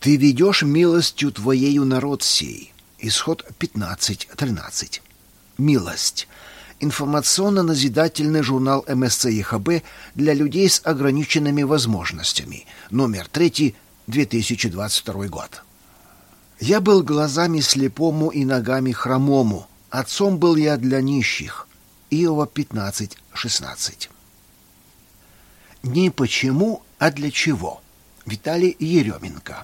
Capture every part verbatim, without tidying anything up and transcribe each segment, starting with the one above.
Ты ведешь милостью Твоею народ сей. Исход пятнадцать тринадцать. Милость. Информационно-назидательный журнал эм эс цэ е ха бэ для людей с ограниченными возможностями. Номер три, две тысячи двадцать второй год. Я был глазами слепому и ногами хромому. Отцом был я для нищих. Иова пятнадцать шестнадцать. Не почему, а для чего. Виталий Еременко.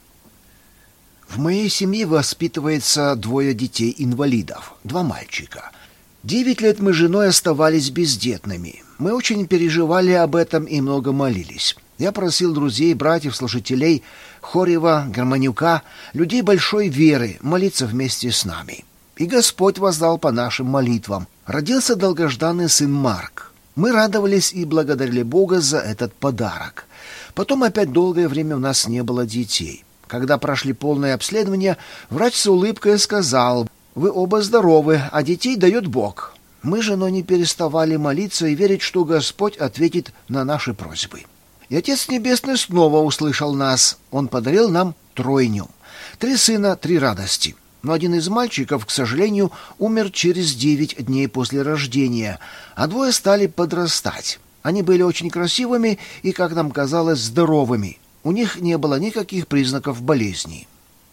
В моей семье воспитывается двое детей-инвалидов, два мальчика. Девять лет мы с женой оставались бездетными. Мы очень переживали об этом и много молились. Я просил друзей, братьев, служителей, Хорева, Гармонюка, людей большой веры молиться вместе с нами. И Господь воздал по нашим молитвам. Родился долгожданный сын Марк. Мы радовались и благодарили Бога за этот подарок. Потом опять долгое время у нас не было детей. Когда прошли полное обследование, врач с улыбкой сказал: «Вы оба здоровы, а детей дает Бог». Мы с женой не переставали молиться и верить, что Господь ответит на наши просьбы. И Отец Небесный снова услышал нас. Он подарил нам тройню. Три сына, три радости. Но один из мальчиков, к сожалению, умер через девять дней после рождения, а двое стали подрастать. Они были очень красивыми и, как нам казалось, здоровыми. У них не было никаких признаков болезни.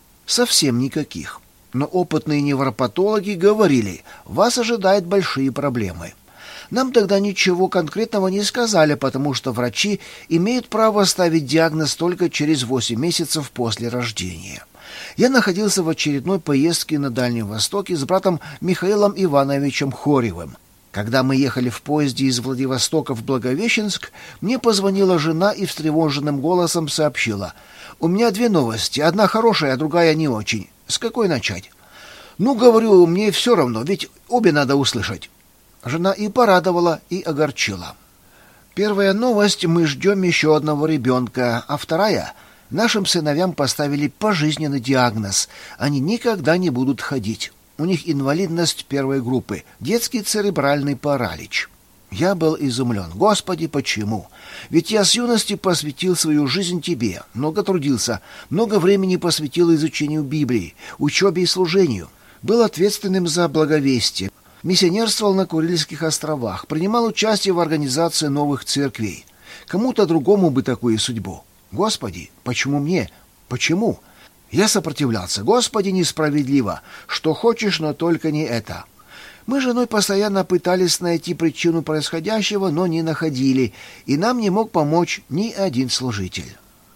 Совсем никаких. Но опытные невропатологи говорили: вас ожидают большие проблемы. Нам тогда ничего конкретного не сказали, потому что врачи имеют право ставить диагноз только через восемь месяцев после рождения. Я находился в очередной поездке на Дальнем Востоке с братом Михаилом Ивановичем Хоревым. Когда мы ехали в поезде из Владивостока в Благовещенск, мне позвонила жена и встревоженным голосом сообщила: «У меня две новости, одна хорошая, а другая не очень. С какой начать?» «Ну, говорю, мне все равно, ведь обе надо услышать». Жена и порадовала, и огорчила. Первая новость: мы ждем еще одного ребенка, а вторая: нашим сыновьям поставили пожизненный диагноз. Они никогда не будут ходить. У них инвалидность первой группы, детский церебральный паралич. Я был изумлен. Господи, почему? Ведь я с юности посвятил свою жизнь Тебе, много трудился, много времени посвятил изучению Библии, учебе и служению, был ответственным за благовестие, миссионерствовал на Курильских островах, принимал участие в организации новых церквей. Кому-то другому бы такую судьбу. Господи, почему мне? Почему? Я сопротивлялся. Господи, несправедливо. Что хочешь, но только не это. Мы с женой постоянно пытались найти причину происходящего, но не находили, и нам не мог помочь ни один служитель.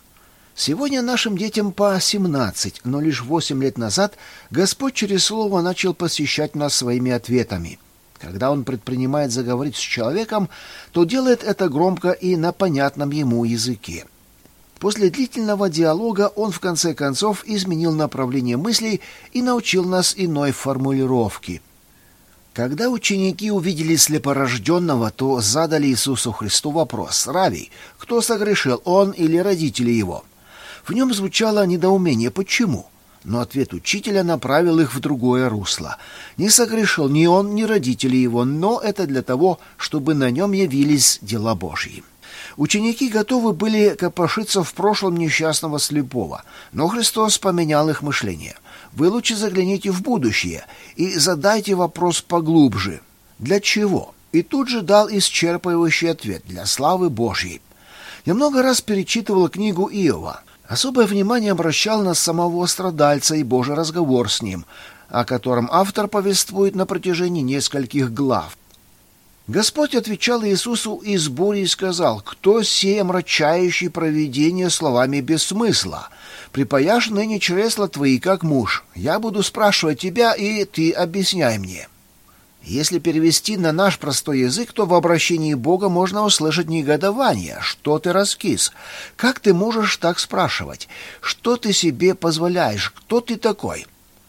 Сегодня нашим детям по семнадцать, но лишь восемь лет назад Господь через Слово начал посещать нас своими ответами. Когда Он предпринимает заговорить с человеком, то делает это громко и на понятном ему языке. После длительного диалога Он в конце концов изменил направление мыслей и научил нас иной формулировке. Когда ученики увидели слепорожденного, то задали Иисусу Христу вопрос: «Равви, кто согрешил, он или родители его?» В нем звучало недоумение «почему?», но ответ учителя направил их в другое русло. Не согрешил ни он, ни родители его, но это для того, чтобы на нем явились дела Божьи. Ученики готовы были копошиться в прошлом несчастного слепого, но Христос поменял их мышление. Вы лучше загляните в будущее и задайте вопрос поглубже. Для чего? И тут же дал исчерпывающий ответ: для славы Божьей. Я много раз перечитывал книгу Иова. Особое внимание обращал на самого страдальца и Божий разговор с ним, о котором автор повествует на протяжении нескольких глав. Господь отвечал Иисусу из бури и сказал: «Кто сей омрачающий провидение словами без смысла? Припаяшь ныне чресла твои, как муж. Я буду спрашивать тебя, и ты объясняй мне». Если перевести на наш простой язык, то в обращении Бога можно услышать негодование. Что ты раскис? Как ты можешь так спрашивать? Что ты себе позволяешь? Кто ты такой?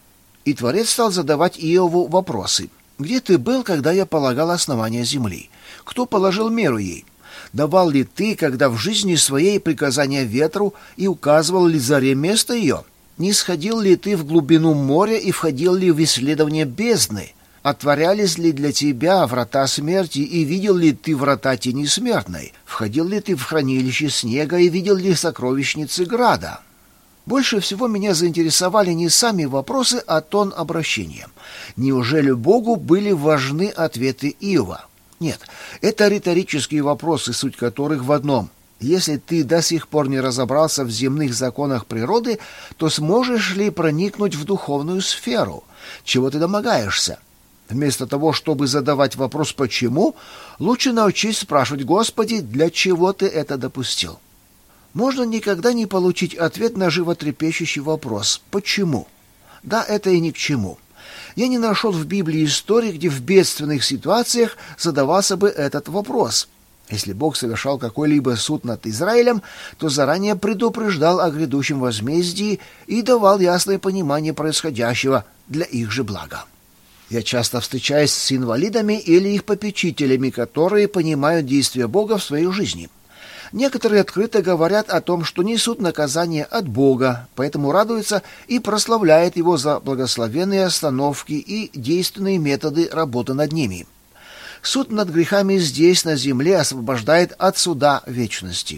И Творец стал задавать Иову вопросы. Где ты был, когда я полагал основания земли? Кто положил меру ей? Давал ли ты, когда в жизни своей, приказания ветру, и указывал ли заре место ее? Не сходил ли ты в глубину моря и входил ли в исследование бездны? Отворялись ли для тебя врата смерти, и видел ли ты врата тени смертной? Входил ли ты в хранилище снега, и видел ли сокровищницы града? Больше всего меня заинтересовали не сами вопросы, а тон обращения. Неужели Богу были важны ответы Иова? Нет, это риторические вопросы, суть которых в одном. Если ты до сих пор не разобрался в земных законах природы, то сможешь ли проникнуть в духовную сферу? Чего ты домогаешься? Вместо того, чтобы задавать вопрос «почему?», лучше научись спрашивать: «Господи, для чего ты это допустил?» Можно никогда не получить ответ на животрепещущий вопрос «почему?». Да, это и ни к чему. Я не нашел в Библии истории, где в бедственных ситуациях задавался бы этот вопрос. Если Бог совершал какой-либо суд над Израилем, то заранее предупреждал о грядущем возмездии и давал ясное понимание происходящего для их же блага. Я часто встречаюсь с инвалидами или их попечителями, которые понимают действия Бога в своей жизни. Некоторые открыто говорят о том, что несут наказание от Бога, поэтому радуются и прославляют Его за благословенные остановки и действенные методы работы над ними. Суд над грехами здесь, на земле, освобождает от суда вечности.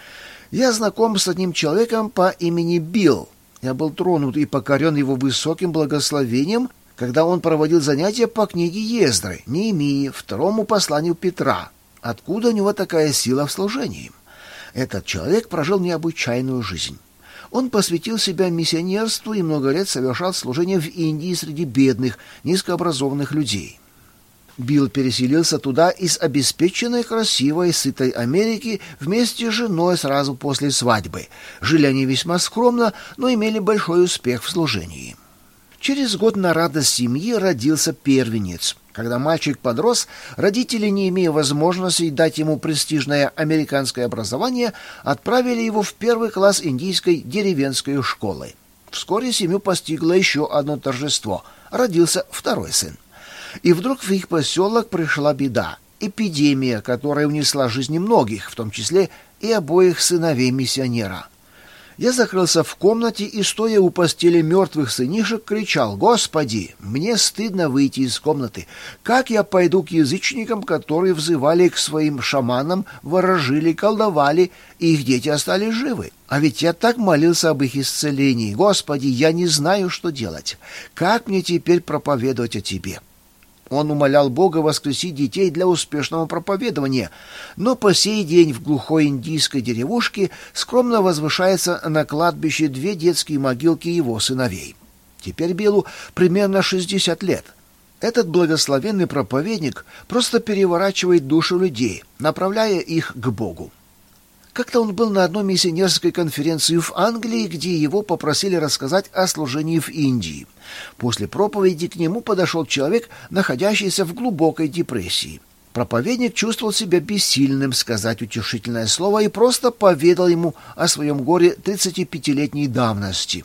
Я знаком с одним человеком по имени Билл. Я был тронут и покорен его высоким благословением, когда он проводил занятия по книге Ездры, Неемии, второму посланию Петра. Откуда у него такая сила в служении? Этот человек прожил необычайную жизнь. Он посвятил себя миссионерству и много лет совершал служение в Индии среди бедных, низкообразованных людей. Билл переселился туда из обеспеченной, красивой, сытой Америки вместе с женой сразу после свадьбы. Жили они весьма скромно, но имели большой успех в служении. Через год на радость семьи родился первенец. Когда мальчик подрос, родители, не имея возможности дать ему престижное американское образование, отправили его в первый класс индийской деревенской школы. Вскоре семью постигло еще одно торжество. Родился второй сын. И вдруг в их поселок пришла беда, эпидемия, которая унесла жизни многих, в том числе и обоих сыновей миссионера. Я закрылся в комнате и, стоя у постели мертвых сынишек, кричал: «Господи, мне стыдно выйти из комнаты. Как я пойду к язычникам, которые взывали к своим шаманам, ворожили, колдовали, и их дети остались живы? А ведь я так молился об их исцелении. Господи, я не знаю, что делать. Как мне теперь проповедовать о Тебе?» Он умолял Бога воскресить детей для успешного проповедования, но по сей день в глухой индийской деревушке скромно возвышается на кладбище две детские могилки его сыновей. Теперь Биллу примерно шестьдесят лет. Этот благословенный проповедник просто переворачивает душу людей, направляя их к Богу. Как-то он был на одной миссионерской конференции в Англии, где его попросили рассказать о служении в Индии. После проповеди к нему подошел человек, находящийся в глубокой депрессии. Проповедник чувствовал себя бессильным сказать утешительное слово и просто поведал ему о своем горе тридцатипятилетней давности.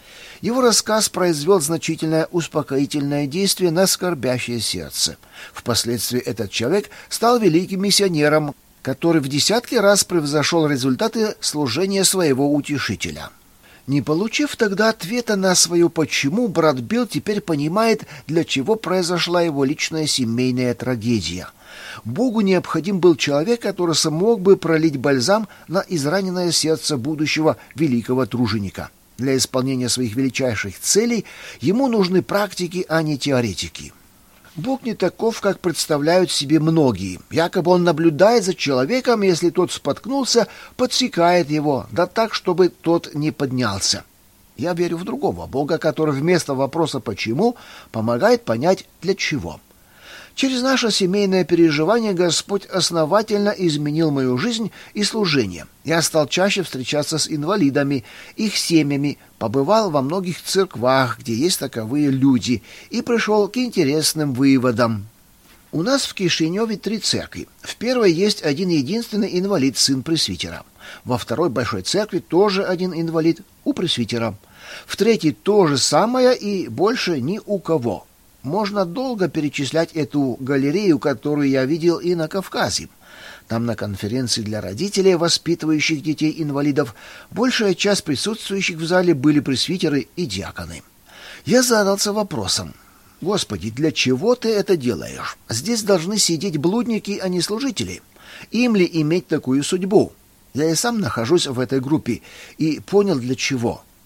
Его рассказ произвел значительное успокоительное действие на скорбящее сердце. Впоследствии этот человек стал великим миссионером, который в десятки раз превзошел результаты служения своего утешителя. Не получив тогда ответа на свое «почему», брат Билл теперь понимает, для чего произошла его личная семейная трагедия. Богу необходим был человек, который смог бы пролить бальзам на израненное сердце будущего великого труженика. Для исполнения своих величайших целей ему нужны практики, а не теоретики. Бог не таков, как представляют себе многие. Якобы он наблюдает за человеком, если тот споткнулся, подсекает его, да так, чтобы тот не поднялся. Я верю в другого Бога, который вместо вопроса «почему» помогает понять «для чего». Через наше семейное переживание Господь основательно изменил мою жизнь и служение. Я стал чаще встречаться с инвалидами, их семьями, побывал во многих церквах, где есть таковые люди, и пришел к интересным выводам. У нас в Кишиневе три церкви. В первой есть один единственный инвалид, сын пресвитера. Во второй большой церкви тоже один инвалид, у пресвитера. В третьей то же самое и больше ни у кого. Можно долго перечислять эту галерею, которую я видел и на Кавказе. Там на конференции для родителей, воспитывающих детей-инвалидов, большая часть присутствующих в зале были пресвитеры и диаконы. Я задался вопросом: «Господи, для чего ты это делаешь? Здесь должны сидеть блудники, а не служители. Им ли иметь такую судьбу?» Я и сам нахожусь в этой группе и понял, для чего.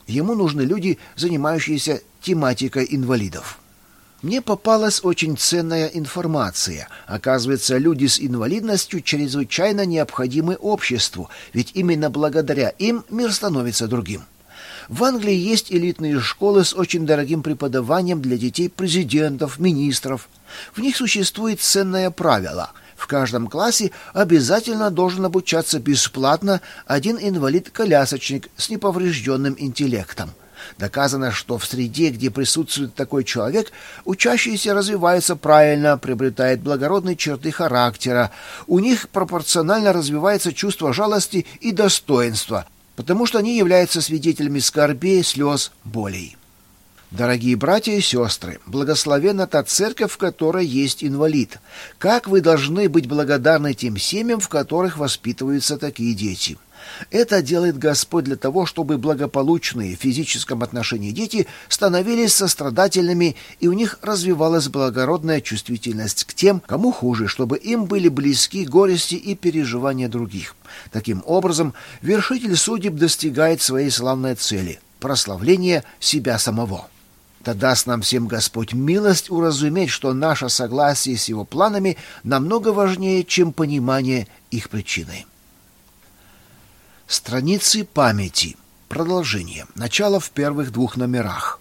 Ему нужны люди, занимающиеся тематикой инвалидов. Мне попалась очень ценная информация. Оказывается, люди с инвалидностью чрезвычайно необходимы обществу, ведь именно благодаря им мир становится другим. В Англии есть элитные школы с очень дорогим преподаванием для детей президентов, министров. В них существует ценное правило. В каждом классе обязательно должен обучаться бесплатно один инвалид-колясочник с неповрежденным интеллектом. Доказано, что в среде, где присутствует такой человек, учащиеся развиваются правильно, приобретают благородные черты характера, у них пропорционально развивается чувство жалости и достоинства, потому что они являются свидетелями скорбей, слез, болей. Дорогие братья и сестры, благословенна та церковь, в которой есть инвалид. Как вы должны быть благодарны тем семьям, в которых воспитываются такие дети. Это делает Господь для того, чтобы благополучные в физическом отношении дети становились сострадательными, и у них развивалась благородная чувствительность к тем, кому хуже, чтобы им были близки горести и переживания других. Таким образом, вершитель судеб достигает своей славной цели – прославления себя самого. Да даст нам всем Господь милость уразуметь, что наше согласие с Его планами намного важнее, чем понимание их причины. Страницы памяти. Продолжение. Начало в первых двух номерах.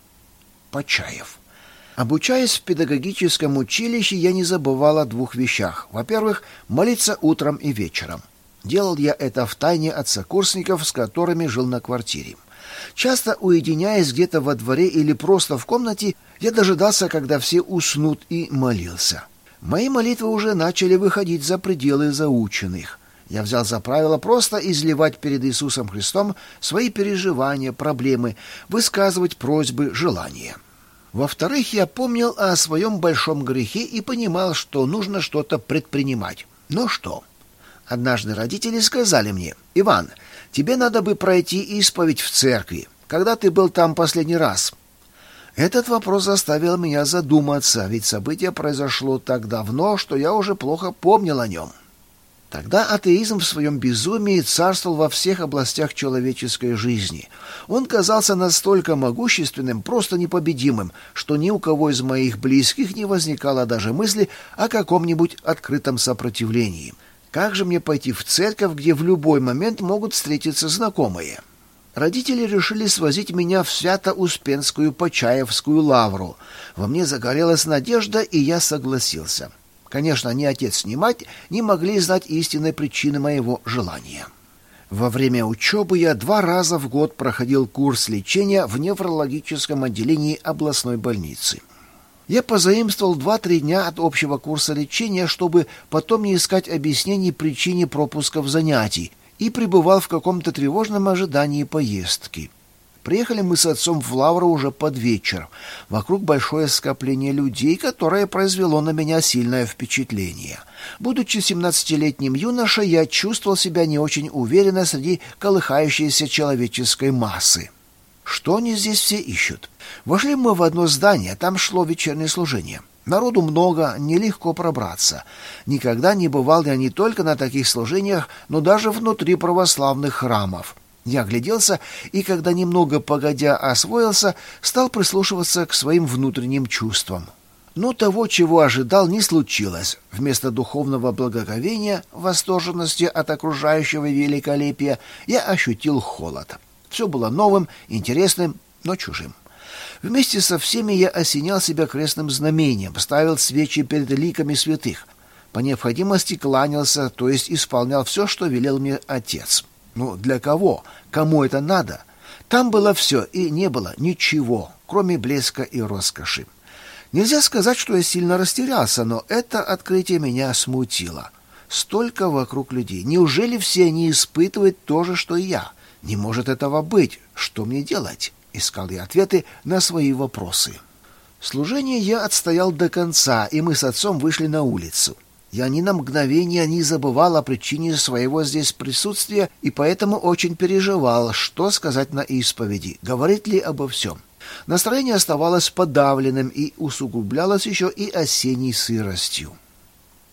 Почаев. Обучаясь в педагогическом училище, я не забывал о двух вещах. Во-первых, молиться утром и вечером. Делал я это втайне от сокурсников, с которыми жил на квартире. Часто, уединяясь где-то во дворе или просто в комнате, я дожидался, когда все уснут, и молился. Мои молитвы уже начали выходить за пределы заученных. Я взял за правило просто изливать перед Иисусом Христом свои переживания, проблемы, высказывать просьбы, желания. Во-вторых, я помнил о своем большом грехе и понимал, что нужно что-то предпринимать. Но что? Однажды родители сказали мне: «Иван, тебе надо бы пройти исповедь в церкви. Когда ты был там последний раз?» Этот вопрос заставил меня задуматься, ведь событие произошло так давно, что я уже плохо помнил о нем. Тогда атеизм в своем безумии царствовал во всех областях человеческой жизни. Он казался настолько могущественным, просто непобедимым, что ни у кого из моих близких не возникало даже мысли о каком-нибудь открытом сопротивлении. Как же мне пойти в церковь, где в любой момент могут встретиться знакомые? Родители решили свозить меня в Свято-Успенскую Почаевскую лавру. Во мне загорелась надежда, и я согласился. Конечно, ни отец, ни мать не могли знать истинной причины моего желания. Во время учебы я два раза в год проходил курс лечения в неврологическом отделении областной больницы. Я позаимствовал два-три дня от общего курса лечения, чтобы потом не искать объяснений причине пропусков занятий, и пребывал в каком-то тревожном ожидании поездки. Приехали мы с отцом в лавру уже под вечер. Вокруг большое скопление людей, которое произвело на меня сильное впечатление. Будучи семнадцатилетним юношей, я чувствовал себя не очень уверенно среди колыхающейся человеческой массы. Что они здесь все ищут? Вошли мы в одно здание, там шло вечернее служение. Народу много, нелегко пробраться. Никогда не бывал я не только на таких служениях, но даже внутри православных храмов. Я огляделся, и когда немного погодя освоился, стал прислушиваться к своим внутренним чувствам. Но того, чего ожидал, не случилось. Вместо духовного благоговения, восторженности от окружающего великолепия, я ощутил холод. Все было новым, интересным, но чужим. Вместе со всеми я осенял себя крестным знамением, ставил свечи перед ликами святых. По необходимости кланялся, то есть исполнял все, что велел мне отец. Ну, для кого? Кому это надо? Там было все, и не было ничего, кроме блеска и роскоши. Нельзя сказать, что я сильно растерялся, но это открытие меня смутило. Столько вокруг людей. Неужели все они испытывают то же, что и я? Не может этого быть. Что мне делать? Искал я ответы на свои вопросы. Служение я отстоял до конца, и мы с отцом вышли на улицу. Я ни на мгновение не забывал о причине своего здесь присутствия и поэтому очень переживал, что сказать на исповеди, говорить ли обо всем. Настроение оставалось подавленным и усугублялось еще и осенней сыростью.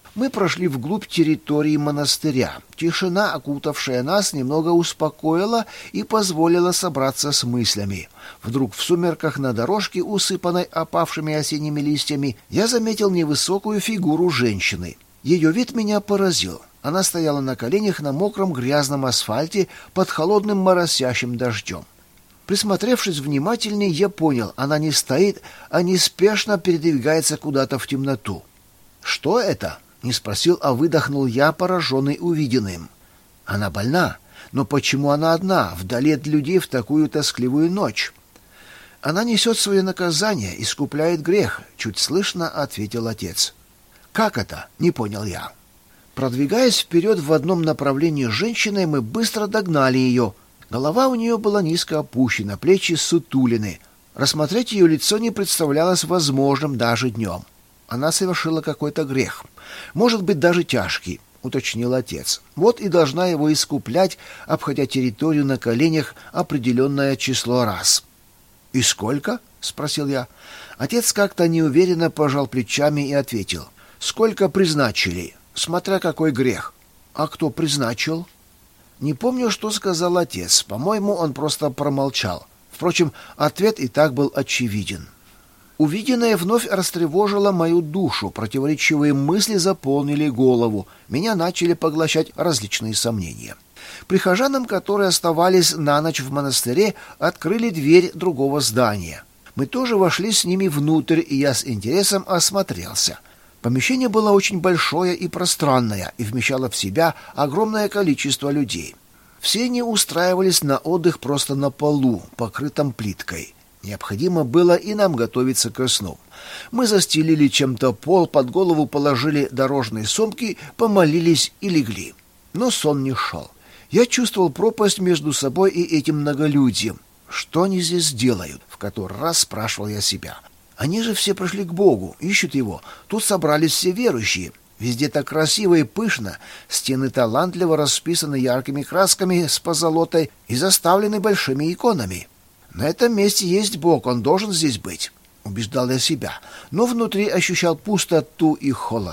Мы прошли вглубь территории монастыря. Тишина, окутавшая нас, немного успокоила и позволила собраться с мыслями. Вдруг в сумерках на дорожке, усыпанной опавшими осенними листьями, я заметил невысокую фигуру женщины. Ее вид меня поразил. Она стояла на коленях на мокром грязном асфальте под холодным моросящим дождем. Присмотревшись внимательнее, я понял, она не стоит, а неспешно передвигается куда-то в темноту. «Что это?» Не спросил, а выдохнул я, пораженный увиденным. Она больна, но почему она одна, вдали от людей в такую тоскливую ночь? Она несет свое наказание, искупляет грех, чуть слышно ответил отец. Как это? Не понял я. Продвигаясь вперед в одном направлении с женщиной, мы быстро догнали ее. Голова у нее была низко опущена, плечи сутулины. Рассмотреть ее лицо не представлялось возможным даже днем. Она совершила какой-то грех. Может быть, даже тяжкий, уточнил отец. Вот и должна его искуплять, обходя территорию на коленях определенное число раз. «И сколько?» — спросил я. Отец как-то неуверенно пожал плечами и ответил. «Сколько призначили, смотря какой грех». «А кто призначил?» Не помню, что сказал отец. По-моему, он просто промолчал. Впрочем, ответ и так был очевиден. Увиденное вновь растревожило мою душу, противоречивые мысли заполнили голову, меня начали поглощать различные сомнения. Прихожанам, которые оставались на ночь в монастыре, открыли дверь другого здания. Мы тоже вошли с ними внутрь, и я с интересом осмотрелся. Помещение было очень большое и пространное, и вмещало в себя огромное количество людей. Все они устраивались на отдых просто на полу, покрытом плиткой. Необходимо было и нам готовиться ко сну. Мы застелили чем-то пол, под голову положили дорожные сумки, помолились и легли. Но сон не шел. Я чувствовал пропасть между собой и этим многолюдьем. Что они здесь делают? В который раз спрашивал я себя. Они же все пришли к Богу, ищут его. Тут собрались все верующие. Везде так красиво и пышно. Стены талантливо расписаны яркими красками с позолотой и заставлены большими иконами. На этом месте есть Бог, он должен здесь быть, убеждал я себя, но внутри ощущал пустоту и холод.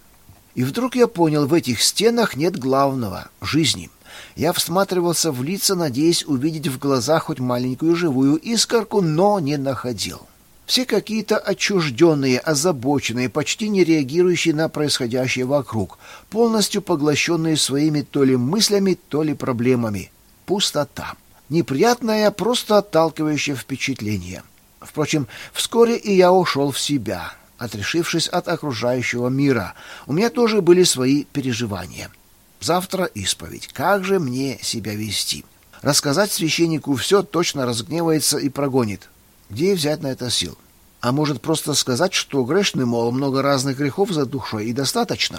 И вдруг я понял, в этих стенах нет главного — жизни. Я всматривался в лица, надеясь увидеть в глазах хоть маленькую живую искорку, но не находил. Все какие-то отчужденные, озабоченные, почти не реагирующие на происходящее вокруг, полностью поглощенные своими то ли мыслями, то ли проблемами. Пустота. Неприятное, просто отталкивающее впечатление. Впрочем, вскоре и я ушел в себя, отрешившись от окружающего мира. У меня тоже были свои переживания. Завтра исповедь. Как же мне себя вести? Рассказать священнику все точно разгневается и прогонит. Где взять на это сил? А может, просто сказать, что грешный, мол, много разных грехов за душой и достаточно?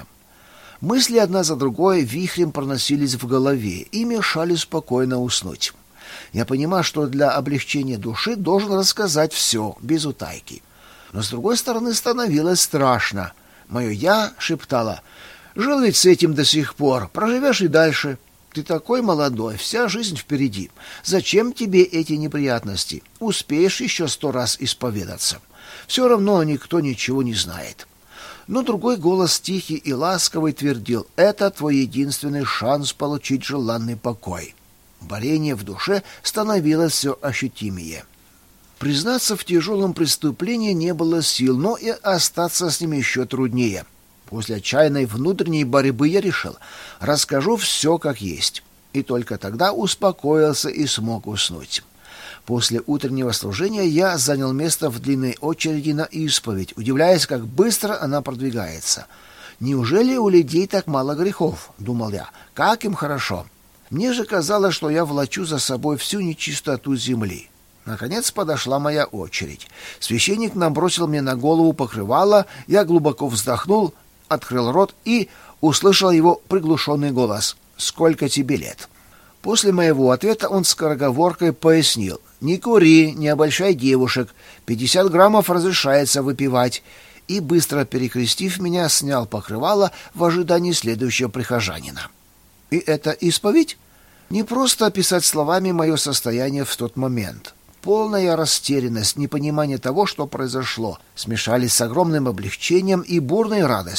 Мысли одна за другой вихрем проносились в голове и мешали спокойно уснуть. Я понимаю, что для облегчения души должен рассказать все, без утайки. Но, с другой стороны, становилось страшно. Мое «я» шептало: «Жил ведь с этим до сих пор, проживешь и дальше. Ты такой молодой, вся жизнь впереди. Зачем тебе эти неприятности? Успеешь еще сто раз исповедаться. Все равно никто ничего не знает». Но другой голос, тихий и ласковый, твердил: «Это твой единственный шанс получить желанный покой». Борение в душе становилось все ощутимее. Признаться в тяжелом преступлении не было сил, но и остаться с ним еще труднее. После отчаянной внутренней борьбы я решил: расскажу все как есть. И только тогда успокоился и смог уснуть. После утреннего служения я занял место в длинной очереди на исповедь, удивляясь, как быстро она продвигается. «Неужели у людей так мало грехов?» — думал я. «Как им хорошо!» Мне же казалось, что я влачу за собой всю нечистоту земли. Наконец подошла моя очередь. Священник набросил мне на голову покрывало, я глубоко вздохнул, открыл рот и услышал его приглушенный голос: «Сколько тебе лет?» После моего ответа он скороговоркой пояснил: «Не кури, не обольщай девушек, пятьдесят граммов разрешается выпивать», и, быстро перекрестив меня, снял покрывало в ожидании следующего прихожанина. И это исповедь? Не просто описать словами мое состояние в тот момент. Полная растерянность, непонимание того, что произошло, смешались с огромным облегчением и бурной радостью.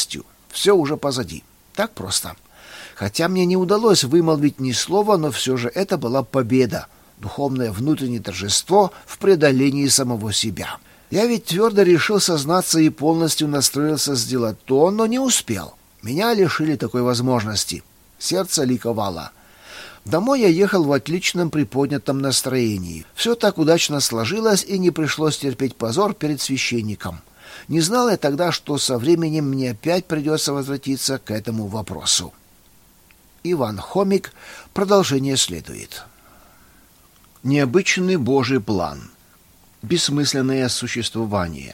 Все уже позади. Так просто. Хотя мне не удалось вымолвить ни слова, но все же это была победа, духовное внутреннее торжество в преодолении самого себя. Я ведь твердо решил сознаться и полностью настроился сделать то, но не успел. Меня лишили такой возможности. Сердце ликовало. Домой я ехал в отличном приподнятом настроении. Все так удачно сложилось, и не пришлось терпеть позор перед священником. Не знал я тогда, что со временем мне опять придется возвратиться к этому вопросу. Иван Хомик. Продолжение следует. Необычный Божий план. Бессмысленное существование.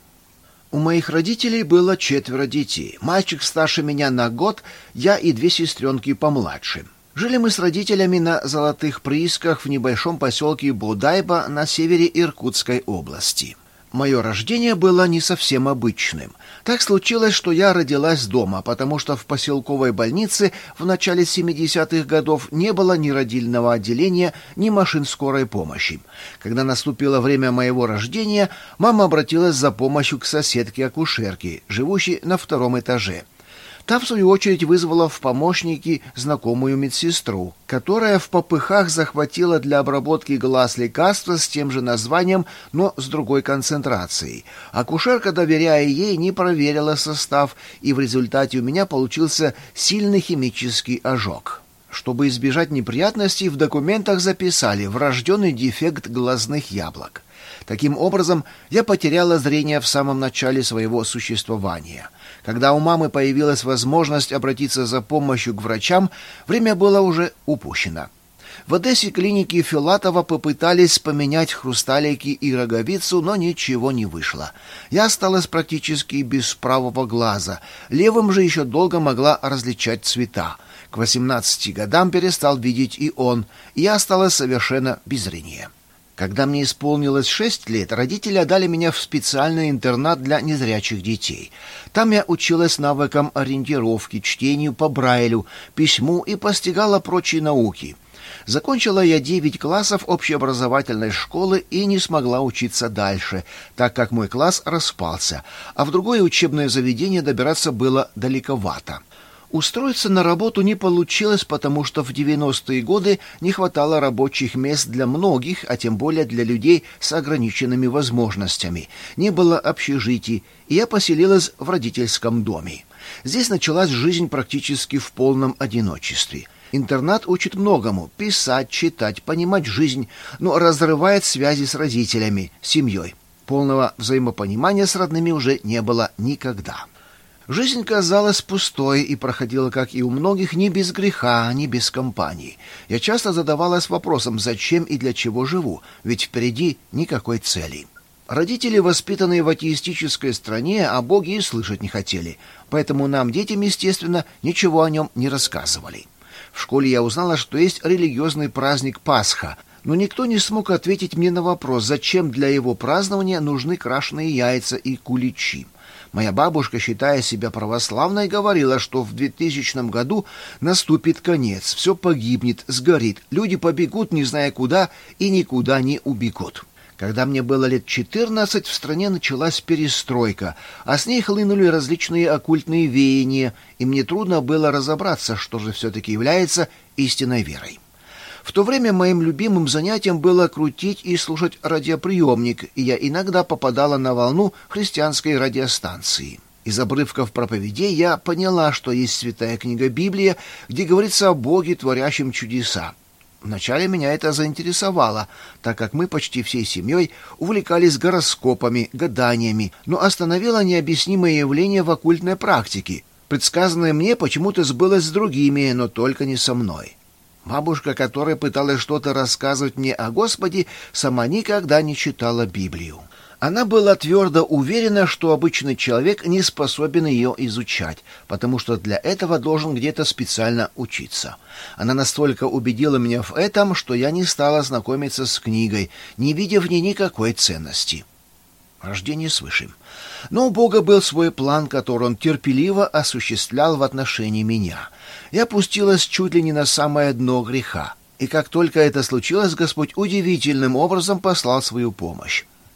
У моих родителей было четверо детей. Мальчик старше меня на год, я и две сестренки помладше. Жили мы с родителями на Золотых приисках в небольшом поселке Бодайба на севере Иркутской области. Мое рождение было не совсем обычным. Так случилось, что я родилась дома, потому что в поселковой больнице в начале семидесятых годов не было ни родильного отделения, ни машин скорой помощи. Когда наступило время моего рождения, мама обратилась за помощью к соседке-акушерке, живущей на втором этаже. Та, в свою очередь, вызвала в помощники знакомую медсестру, которая в попыхах захватила для обработки глаз лекарства с тем же названием, но с другой концентрацией. Акушерка, доверяя ей, не проверила состав, и в результате у меня получился сильный химический ожог. Чтобы избежать неприятностей, в документах записали врожденный дефект глазных яблок. Таким образом, я потеряла зрение в самом начале своего существования. Когда у мамы появилась возможность обратиться за помощью к врачам, время было уже упущено. В Одессе клиники Филатова попытались поменять хрусталики и роговицу, но ничего не вышло. Я осталась практически без правого глаза, левым же еще долго могла различать цвета. К восемнадцати годам перестал видеть и он, и я осталась совершенно без зрения. Когда мне исполнилось шесть лет, родители отдали меня в специальный интернат для незрячих детей. Там я училась навыкам ориентировки, чтению по Брайлю, письму и постигала прочие науки. Закончила я девять классов общеобразовательной школы и не смогла учиться дальше, так как мой класс распался, а в другое учебное заведение добираться было далековато. Устроиться на работу не получилось, потому что в девяностые годы не хватало рабочих мест для многих, а тем более для людей с ограниченными возможностями. Не было общежитий, и я поселилась в родительском доме. Здесь началась жизнь практически в полном одиночестве. Интернат учит многому – писать, читать, понимать жизнь, но разрывает связи с родителями, семьей. Полного взаимопонимания с родными уже не было никогда. Жизнь казалась пустой и проходила, как и у многих, не без греха, не без компании. Я часто задавалась вопросом, зачем и для чего живу, ведь впереди никакой цели. Родители, воспитанные в атеистической стране, о Боге и слышать не хотели, поэтому нам, детям, естественно, ничего о нем не рассказывали. В школе я узнала, что есть религиозный праздник Пасха, но никто не смог ответить мне на вопрос, зачем для его празднования нужны крашеные яйца и куличи. Моя бабушка, считая себя православной, говорила, что в двухтысячном году наступит конец, все погибнет, сгорит, люди побегут, не зная куда, и никуда не убегут. Когда мне было лет четырнадцать, в стране началась перестройка, а с ней хлынули различные оккультные веяния, и мне трудно было разобраться, что же все-таки является истинной верой. В то время моим любимым занятием было крутить и слушать радиоприемник, и я иногда попадала на волну христианской радиостанции. Из обрывков проповедей я поняла, что есть святая книга Библия, где говорится о Боге, творящем чудеса. Вначале меня это заинтересовало, так как мы почти всей семьей увлекались гороскопами, гаданиями, но остановило необъяснимое явление в оккультной практике. Предсказанное мне почему-то сбылось с другими, но только не со мной. Бабушка, которая пыталась что-то рассказывать мне о Господе, сама никогда не читала Библию. Она была твердо уверена, что обычный человек не способен ее изучать, потому что для этого должен где-то специально учиться. Она настолько убедила меня в этом, что я не стала знакомиться с книгой, не видя в ней никакой ценности. Рождение свыше. Но у Бога был свой план, который Он терпеливо осуществлял в отношении меня. Я опустилась чуть ли не на самое дно греха. И как только это случилось, Господь удивительным образом послал свою помощь.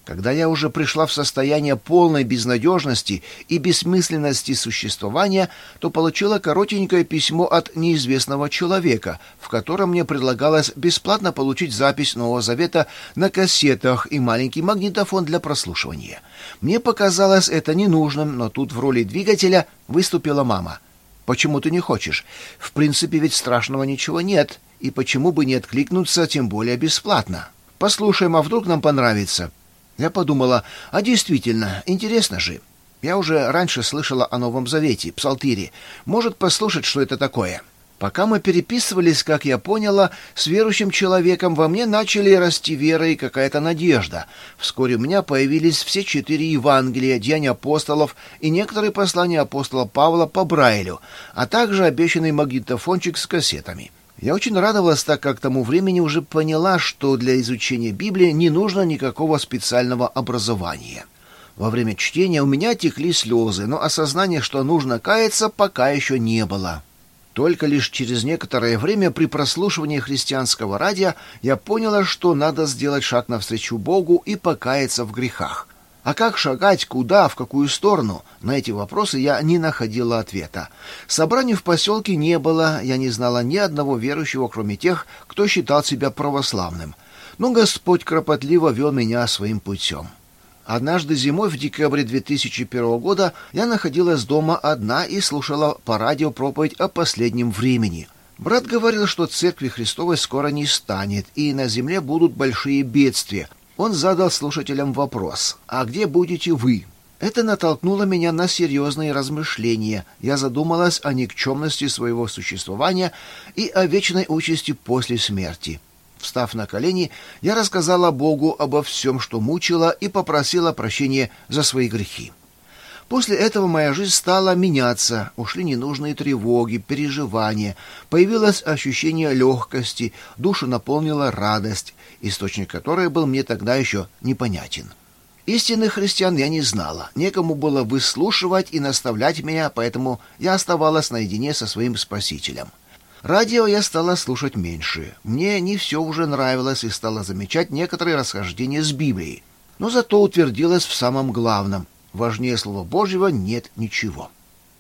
Когда я уже пришла в состояние полной безнадежности и бессмысленности существования, то получила коротенькое письмо от неизвестного человека, в котором мне предлагалось бесплатно получить запись Нового Завета на кассетах и маленький магнитофон для прослушивания. Мне показалось это ненужным, но тут в роли двигателя выступила мама. «Почему ты не хочешь? В принципе, ведь страшного ничего нет, и почему бы не откликнуться, тем более бесплатно? Послушаем, а вдруг нам понравится?» Я подумала, а действительно, интересно же. Я уже раньше слышала о Новом Завете, Псалтире. Может, послушать, что это такое? Пока мы переписывались, как я поняла, с верующим человеком во мне начали расти вера и какая-то надежда. Вскоре у меня появились все четыре Евангелия, Деяния апостолов и некоторые послания апостола Павла по Брайлю, а также обещанный магнитофончик с кассетами. Я очень радовалась, так как к тому времени уже поняла, что для изучения Библии не нужно никакого специального образования. Во время чтения у меня текли слезы, но осознания, что нужно каяться, пока еще не было. Только лишь через некоторое время при прослушивании христианского радио я поняла, что надо сделать шаг навстречу Богу и покаяться в грехах. А как шагать, куда, в какую сторону? На эти вопросы я не находила ответа. Собраний в поселке не было, я не знала ни одного верующего, кроме тех, кто считал себя православным. Но Господь кропотливо вел меня своим путем. Однажды зимой в декабре две тысячи первого года я находилась дома одна и слушала по радио проповедь о последнем времени. Брат говорил, что Церкви Христовой скоро не станет, и на земле будут большие бедствия. Он задал слушателям вопрос: «А где будете вы?» Это натолкнуло меня на серьезные размышления. Я задумалась о никчемности своего существования и о вечной участи после смерти. Встав на колени, я рассказала Богу обо всем, что мучила, и попросила прощения за свои грехи. После этого моя жизнь стала меняться, ушли ненужные тревоги, переживания, появилось ощущение легкости, душу наполнила радость, источник которой был мне тогда еще непонятен. Истинных христиан я не знала, некому было выслушивать и наставлять меня, поэтому я оставалась наедине со своим Спасителем. Радио я стала слушать меньше, мне не все уже нравилось и стала замечать некоторые расхождения с Библией, но зато утвердилась в самом главном: важнее Слова Божьего нет ничего.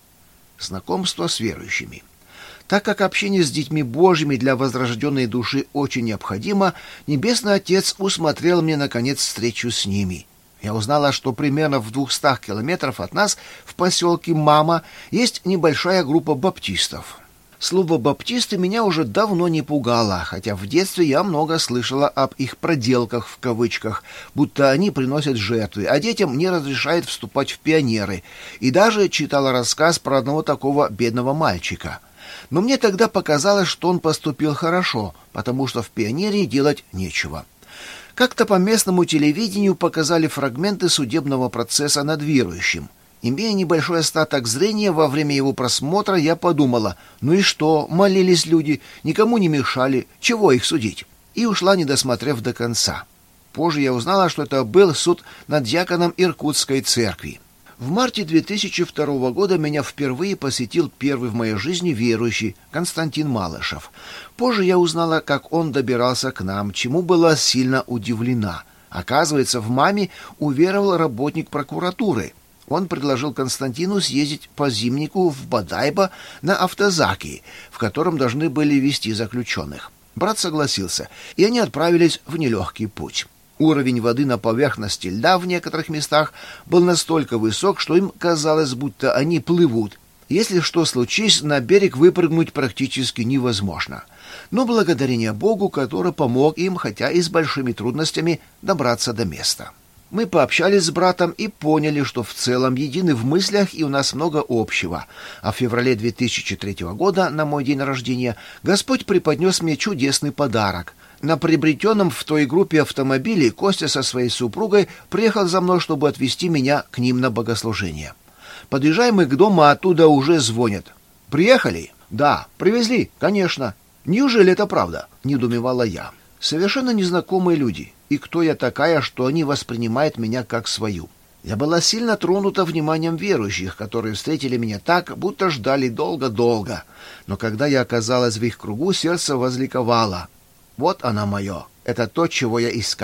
Знакомство с верующими. Так как общение с детьми Божьими для возрожденной души очень необходимо, Небесный Отец усмотрел мне, наконец, встречу с ними. Я узнала, что примерно в двухстах километрах от нас, в поселке Мама, есть небольшая группа баптистов. Слово «баптисты» меня уже давно не пугало, хотя в детстве я много слышала об их «проделках» в кавычках, будто они приносят жертвы, а детям не разрешают вступать в пионеры, и даже читала рассказ про одного такого бедного мальчика. Но мне тогда показалось, что он поступил хорошо, потому что в пионерии делать нечего. Как-то по местному телевидению показали фрагменты судебного процесса над верующим. Имея небольшой остаток зрения, во время его просмотра я подумала: ну и что, молились люди, никому не мешали, чего их судить? И ушла, не досмотрев до конца. Позже я узнала, что это был суд над диаконом Иркутской церкви. В марте две тысячи второго года меня впервые посетил первый в моей жизни верующий Константин Малышев. Позже я узнала, как он добирался к нам, чему была сильно удивлена. Оказывается, в Маме уверовал работник прокуратуры. Он предложил Константину съездить по Зимнику в Бодайбо на автозаке, в котором должны были везти заключенных. Брат согласился, и они отправились в нелегкий путь. Уровень воды на поверхности льда в некоторых местах был настолько высок, что им казалось, будто они плывут. Если что случись, на берег выпрыгнуть практически невозможно. Но благодарение Богу, который помог им, хотя и с большими трудностями, добраться до места. Мы пообщались с братом и поняли, что в целом едины в мыслях и у нас много общего. А в феврале две тысячи третьего года, на мой день рождения, Господь преподнес мне чудесный подарок. На приобретенном в той группе автомобиле Костя со своей супругой приехал за мной, чтобы отвезти меня к ним на богослужение. Подъезжаем мы к дому, а оттуда уже звонят. «Приехали?» «Да». «Привезли?» «Конечно». «Неужели это правда?» — недоумевала я. Совершенно незнакомые люди. И кто я такая, что они воспринимают меня как свою? Я была сильно тронута вниманием верующих, которые встретили меня так, будто ждали долго-долго. Но когда я оказалась в их кругу, сердце возликовало. Вот оно мое. Это то, чего я искала.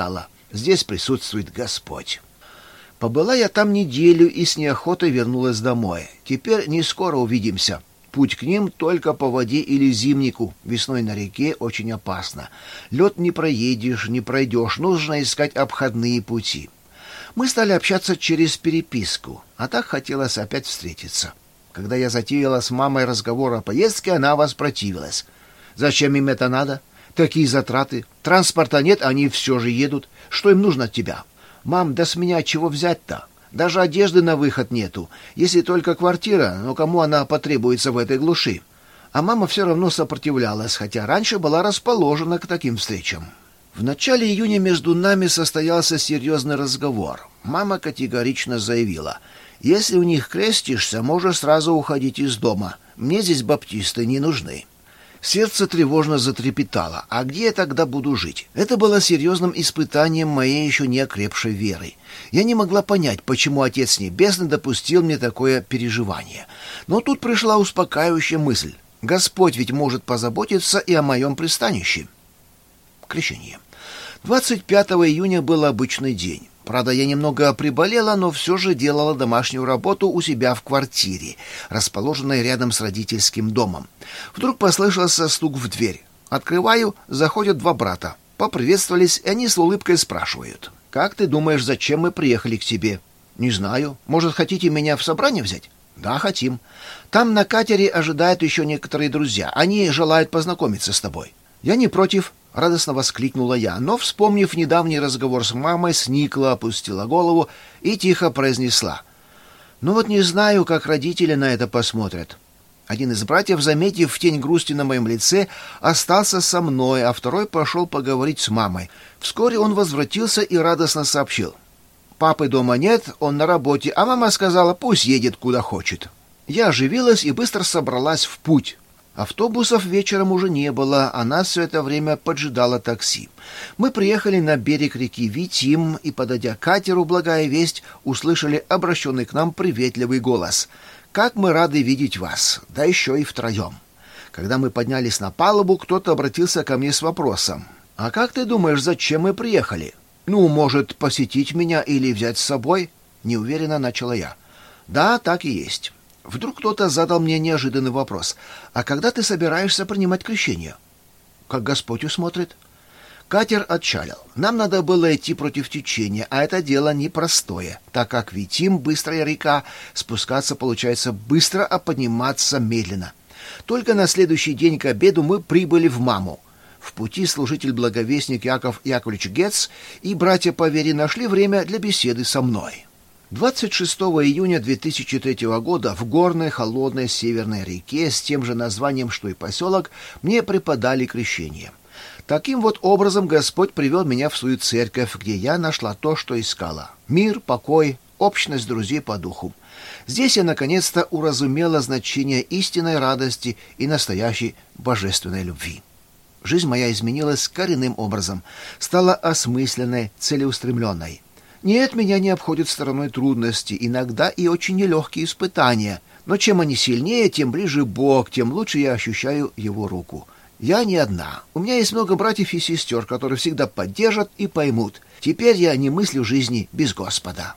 Здесь присутствует Господь. Побыла я там неделю и с неохотой вернулась домой. Теперь не скоро увидимся. Путь к ним только по воде или зимнику. Весной на реке очень опасно. Лед не проедешь, не пройдешь. Нужно искать обходные пути. Мы стали общаться через переписку, а так хотелось опять встретиться. Когда я затеяла с мамой разговор о поездке, она воспротивилась. Зачем им это надо? Такие затраты. Транспорта нет, они все же едут. Что им нужно от тебя? Мам, да с меня чего взять-то? Даже одежды на выход нету. Если только квартира, но кому она потребуется в этой глуши? А мама все равно сопротивлялась, хотя раньше была расположена к таким встречам. В начале июня между нами состоялся серьезный разговор. Мама категорично заявила: «Если у них крестишься, можешь сразу уходить из дома. Мне здесь баптисты не нужны». Сердце тревожно затрепетало. А где я тогда буду жить? Это было серьезным испытанием моей еще не окрепшей веры. Я не могла понять, почему Отец Небесный допустил мне такое переживание. Но тут пришла успокаивающая мысль. Господь ведь может позаботиться и о моем пристанище. Крещение. двадцать пятого июня был обычный день. Правда, я немного приболела, но все же делала домашнюю работу у себя в квартире, расположенной рядом с родительским домом. Вдруг послышался стук в дверь. Открываю, заходят два брата. Поприветствовались, и они с улыбкой спрашивают: «Как ты думаешь, зачем мы приехали к тебе?» «Не знаю. Может, хотите меня в собрание взять?» «Да, хотим. Там на катере ожидают еще некоторые друзья. Они желают познакомиться с тобой». «Я не против», — радостно воскликнула я, но, вспомнив недавний разговор с мамой, сникла, опустила голову и тихо произнесла: «Ну вот не знаю, как родители на это посмотрят». Один из братьев, заметив тень грусти на моем лице, остался со мной, а второй пошел поговорить с мамой. Вскоре он возвратился и радостно сообщил: «Папы дома нет, он на работе, а мама сказала, пусть едет куда хочет». Я оживилась и быстро собралась в путь. Автобусов вечером уже не было, а нас все это время поджидало такси. Мы приехали на берег реки Витим и, подойдя к катеру «Благая весть», услышали обращенный к нам приветливый голос: «Как мы рады видеть вас, да еще и втроем». Когда мы поднялись на палубу, кто-то обратился ко мне с вопросом: «А как ты думаешь, зачем мы приехали?» «Ну, может, посетить меня или взять с собой?» Неуверенно начала я. «Да, так и есть». Вдруг кто-то задал мне неожиданный вопрос: «А когда ты собираешься принимать крещение?» «Как Господь усмотрит». Катер отчалил. Нам надо было идти против течения, а это дело непростое, так как Витим — быстрая река, спускаться получается быстро, а подниматься медленно. Только на следующий день к обеду мы прибыли в Маму. В пути служитель-благовестник Яков Яковлевич Гец и братья по вере нашли время для беседы со мной. двадцать шестого июня две тысячи третьего года в горной холодной северной реке с тем же названием, что и поселок, мне преподали крещение. Таким вот образом Господь привел меня в свою церковь, где я нашла то, что искала: мир, покой, общность друзей по духу. Здесь я наконец-то уразумела значение истинной радости и настоящей божественной любви. Жизнь моя изменилась коренным образом, стала осмысленной, целеустремленной. Нет, меня не обходят стороной трудности, иногда и очень нелегкие испытания. Но чем они сильнее, тем ближе Бог, тем лучше я ощущаю Его руку. Я не одна. У меня есть много братьев и сестер, которые всегда поддержат и поймут. Теперь я не мыслю жизни без Господа.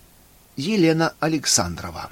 Елена Александрова.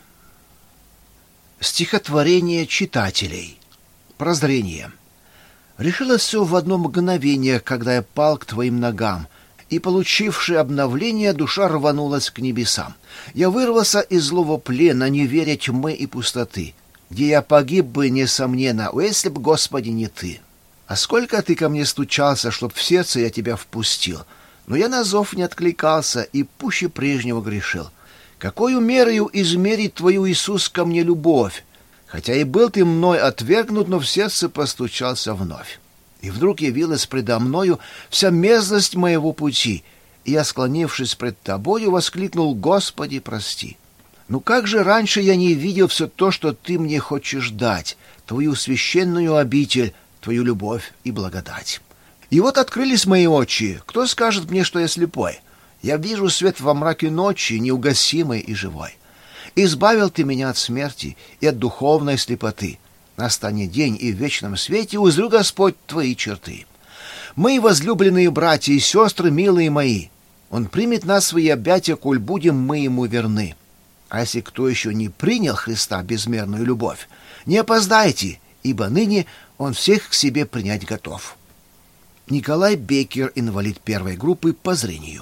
Стихотворение читателей. Прозрение. Решилось все в одно мгновение, когда я пал к твоим ногам, и, получивши обновление, душа рванулась к небесам. Я вырвался из злого плена, не веря тьмы и пустоты, где я погиб бы, несомненно, если б, Господи, не Ты. А сколько Ты ко мне стучался, чтоб в сердце я Тебя впустил, но я на зов не откликался и пуще прежнего грешил. Какою мерою измерить Твою, Иисус, ко мне любовь? Хотя и был Ты мной отвергнут, но в сердце постучался вновь. И вдруг явилась предо мною вся мерзость моего пути, и я, склонившись пред Тобою, воскликнул: «Господи, прости». Ну как же раньше я не видел все то, что Ты мне хочешь дать, Твою священную обитель, Твою любовь и благодать. И вот открылись мои очи. Кто скажет мне, что я слепой? Я вижу свет во мраке ночи, неугасимый и живой. Избавил Ты меня от смерти и от духовной слепоты. Настанет день, и в вечном свете узрю, Господь, Твои черты. Мы, возлюбленные братья и сестры, милые мои, Он примет нас в свои объятия, коль будем мы ему верны. А если кто еще не принял Христа безмерную любовь, не опоздайте, ибо ныне он всех к себе принять готов. Николай Беккер, инвалид первой группы по зрению.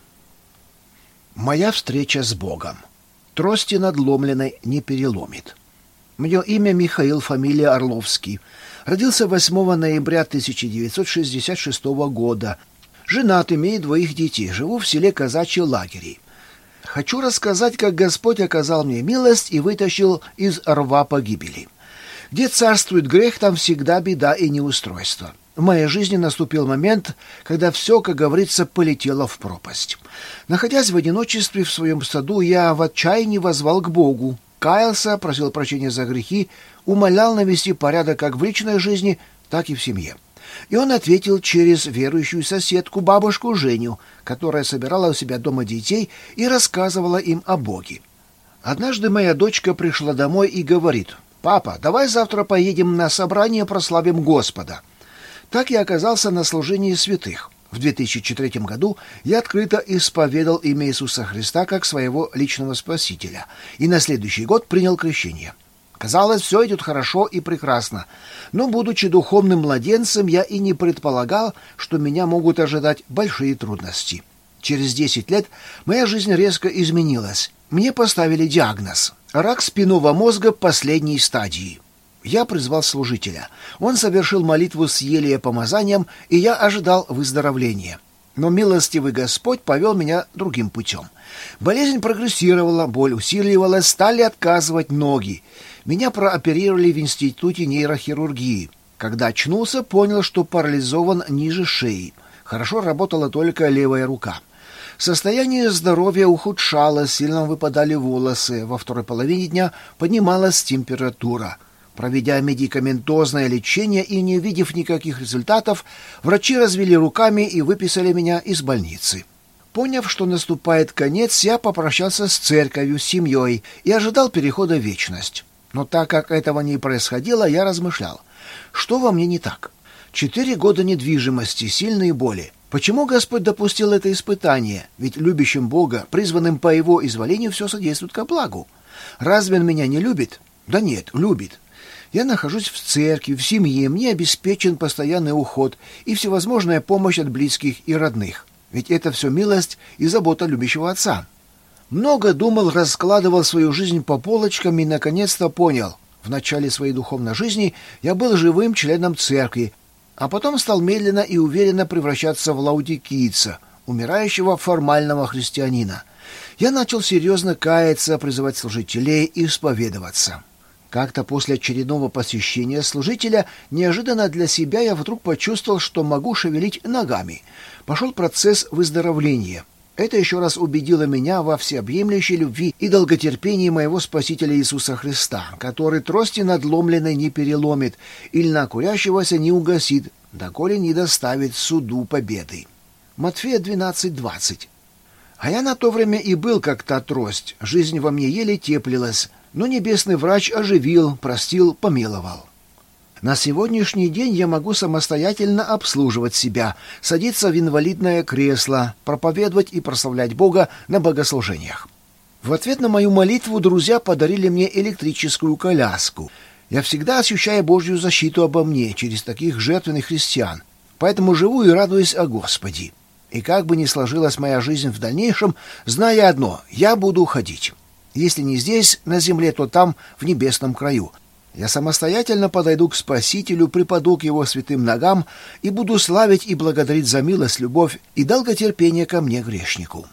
Моя встреча с Богом. Трости надломленной не переломит. Мое имя Михаил, фамилия Орловский. Родился восьмого ноября тысяча девятьсот шестьдесят шестого года. Женат, имею двоих детей. Живу в селе Казачьи Лагери. Хочу рассказать, как Господь оказал мне милость и вытащил из рва погибели. Где царствует грех, там всегда беда и неустройство. В моей жизни наступил момент, когда все, как говорится, полетело в пропасть. Находясь в одиночестве в своем саду, я в отчаянии воззвал к Богу, каялся, просил прощения за грехи, умолял навести порядок как в личной жизни, так и в семье. И он ответил через верующую соседку, бабушку Женю, которая собирала у себя дома детей и рассказывала им о Боге. Однажды моя дочка пришла домой и говорит: «Папа, давай завтра поедем на собрание, прославим Господа». Так я оказался на служении святых. В две тысячи третьем году я открыто исповедал имя Иисуса Христа как своего личного спасителя и на следующий год принял крещение. Казалось, все идет хорошо и прекрасно, но, будучи духовным младенцем, я и не предполагал, что меня могут ожидать большие трудности. Через десять лет моя жизнь резко изменилась. Мне поставили диагноз – рак спинного мозга последней стадии. Я призвал служителя. Он совершил молитву с елеепомазанием, и я ожидал выздоровления. Но милостивый Господь повел меня другим путем. Болезнь прогрессировала, боль усиливалась, стали отказывать ноги. Меня прооперировали в институте нейрохирургии. Когда очнулся, понял, что парализован ниже шеи. Хорошо работала только левая рука. Состояние здоровья ухудшалось, сильно выпадали волосы. Во второй половине дня поднималась температура. Проведя медикаментозное лечение и не увидев никаких результатов, врачи развели руками и выписали меня из больницы. Поняв, что наступает конец, я попрощался с церковью, с семьей и ожидал перехода в вечность. Но так как этого не происходило, я размышлял, что во мне не так. Четыре года недвижимости, сильные боли. Почему Господь допустил это испытание? Ведь любящим Бога, призванным по Его изволению, все содействует ко благу. Разве Он меня не любит? Да нет, любит. Я нахожусь в церкви, в семье, мне обеспечен постоянный уход и всевозможная помощь от близких и родных. Ведь это все милость и забота любящего отца. Много думал, раскладывал свою жизнь по полочкам и, наконец-то, понял. В начале своей духовной жизни я был живым членом церкви, а потом стал медленно и уверенно превращаться в лаудикийца, умирающего формального христианина. Я начал серьезно каяться, призывать служителей и исповедоваться. Как-то после очередного посещения служителя неожиданно для себя я вдруг почувствовал, что могу шевелить ногами. Пошел процесс выздоровления. Это еще раз убедило меня во всеобъемлющей любви и долготерпении моего Спасителя Иисуса Христа, который трости надломленной не переломит и льна курящегося не угасит, доколе не доставит суду победы. Матфея двенадцать двадцать. А я на то время и был как та трость, жизнь во мне еле теплилась, но небесный врач оживил, простил, помиловал. На сегодняшний день я могу самостоятельно обслуживать себя, садиться в инвалидное кресло, проповедовать и прославлять Бога на богослужениях. В ответ на мою молитву друзья подарили мне электрическую коляску. Я всегда ощущаю Божью защиту обо мне через таких жертвенных христиан, поэтому живу и радуюсь о Господе. И как бы ни сложилась моя жизнь в дальнейшем, зная одно — я буду уходить. Если не здесь, на земле, то там, в небесном краю. Я самостоятельно подойду к Спасителю, припаду к Его святым ногам и буду славить и благодарить за милость, любовь и долготерпение ко мне, грешнику.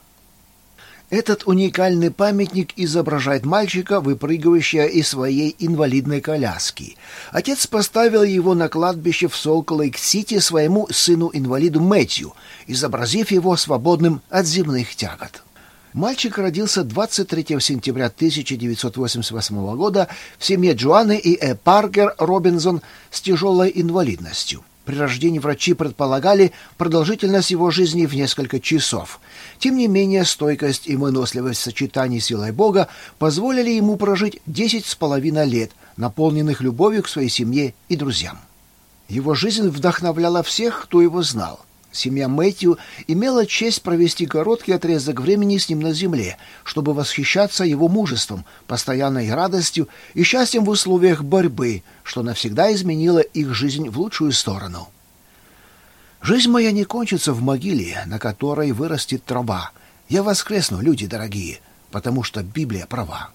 Этот уникальный памятник изображает мальчика, выпрыгивающего из своей инвалидной коляски. Отец поставил его на кладбище в Солт-Лейк-Сити своему сыну-инвалиду Мэтью, изобразив его свободным от земных тягот. Мальчик родился двадцать третьего сентября тысяча девятьсот восемьдесят восьмого года в семье Джоанны и Э. Паркер Робинсон с тяжелой инвалидностью. При рождении врачи предполагали продолжительность его жизни в несколько часов. Тем не менее, стойкость и выносливость в сочетании с силой Бога позволили ему прожить десять с половиной лет, наполненных любовью к своей семье и друзьям. Его жизнь вдохновляла всех, кто его знал. Семья Мэтью имела честь провести короткий отрезок времени с ним на земле, чтобы восхищаться его мужеством, постоянной радостью и счастьем в условиях борьбы, что навсегда изменило их жизнь в лучшую сторону. Жизнь моя не кончится в могиле, на которой вырастет труба. Я воскресну, люди дорогие, потому что Библия права.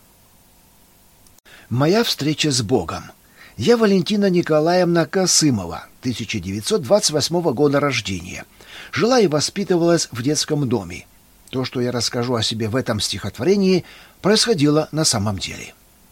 Моя встреча с Богом. Я Валентина Николаевна Косымова, тысяча девятьсот двадцать восьмого года рождения. Жила и воспитывалась в детском доме. То, что я расскажу о себе в этом стихотворении, происходило на самом деле.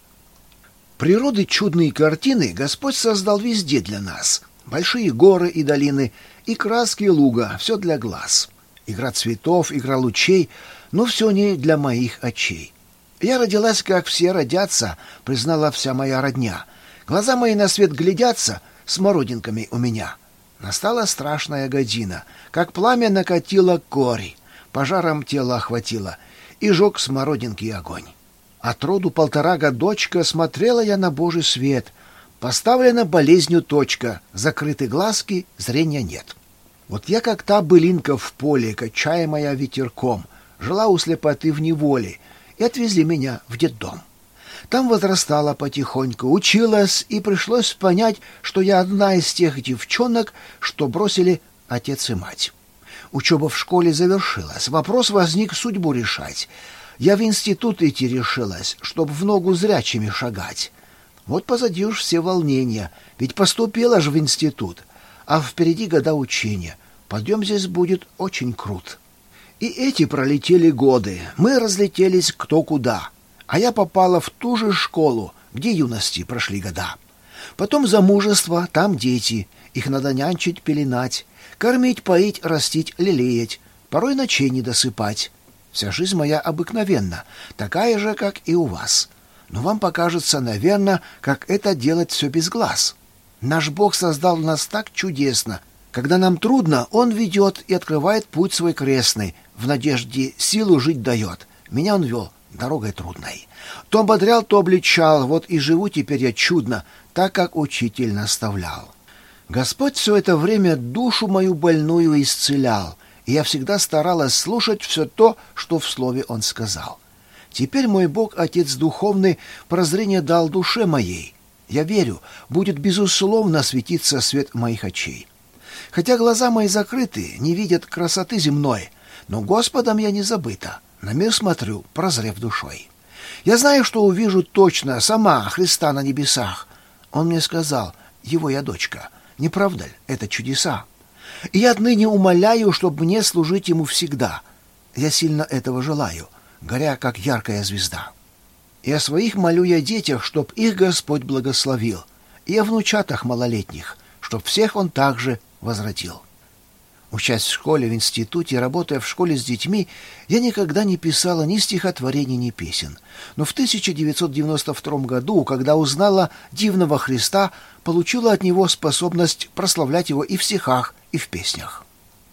Природы чудные картины Господь создал везде для нас. Большие горы и долины, и краски луга, все для глаз. Игра цветов, игра лучей, но все не для моих очей. Я родилась, как все родятся, признала вся моя родня. Глаза мои на свет глядятся, смородинками у меня. Настала страшная година, как пламя накатило кори, пожаром тело охватило, и жег смородинки огонь. От роду полтора годочка смотрела я на Божий свет. Поставлена болезнью точка, закрыты глазки, зрения нет. Вот я, как та былинка в поле, качаемая ветерком, жила у слепоты в неволе, и отвезли меня в детдом. Там возрастала потихоньку, училась, и пришлось понять, что я одна из тех девчонок, что бросили отец и мать. Учеба в школе завершилась, вопрос возник судьбу решать. Я в институт идти решилась, чтоб в ногу зрячими шагать. Вот позади уж все волнения, ведь поступила же в институт, а впереди года учения. Подъем здесь будет очень крут. И эти пролетели годы, мы разлетелись кто куда. А я попала в ту же школу, где юности прошли года. Потом замужество, там дети, их надо нянчить, пеленать, кормить, поить, растить, лелеять, порой ночей не досыпать. Вся жизнь моя обыкновенна, такая же, как и у вас. Но вам покажется, наверное, как это делать все без глаз. Наш Бог создал нас так чудесно. Когда нам трудно, Он ведет и открывает путь свой крестный, в надежде силу жить дает. Меня Он вел дорогой трудной. То ободрял, то обличал, вот и живу теперь я чудно, так, как учитель наставлял. Господь все это время душу мою больную исцелял, и я всегда старалась слушать все то, что в слове Он сказал. Теперь мой Бог, Отец Духовный, прозрение дал душе моей. Я верю, будет безусловно светиться свет моих очей. Хотя глаза мои закрыты, не видят красоты земной, но Господом я не забыта. На мир смотрю, прозрев душой. Я знаю, что увижу точно сама Христа на небесах. Он мне сказал, его я дочка. Не правда ли? Это чудеса. И я отныне умоляю, чтобы мне служить ему всегда. Я сильно этого желаю, горя, как яркая звезда. И о своих молю я детях, чтоб их Господь благословил, и о внучатах малолетних, чтоб всех Он также возвратил. Учась в школе, в институте, работая в школе с детьми, я никогда не писала ни стихотворений, ни песен. Но в тысяча девятьсот девяносто втором году, когда узнала дивного Христа, получила от Него способность прославлять Его и в стихах, и в песнях.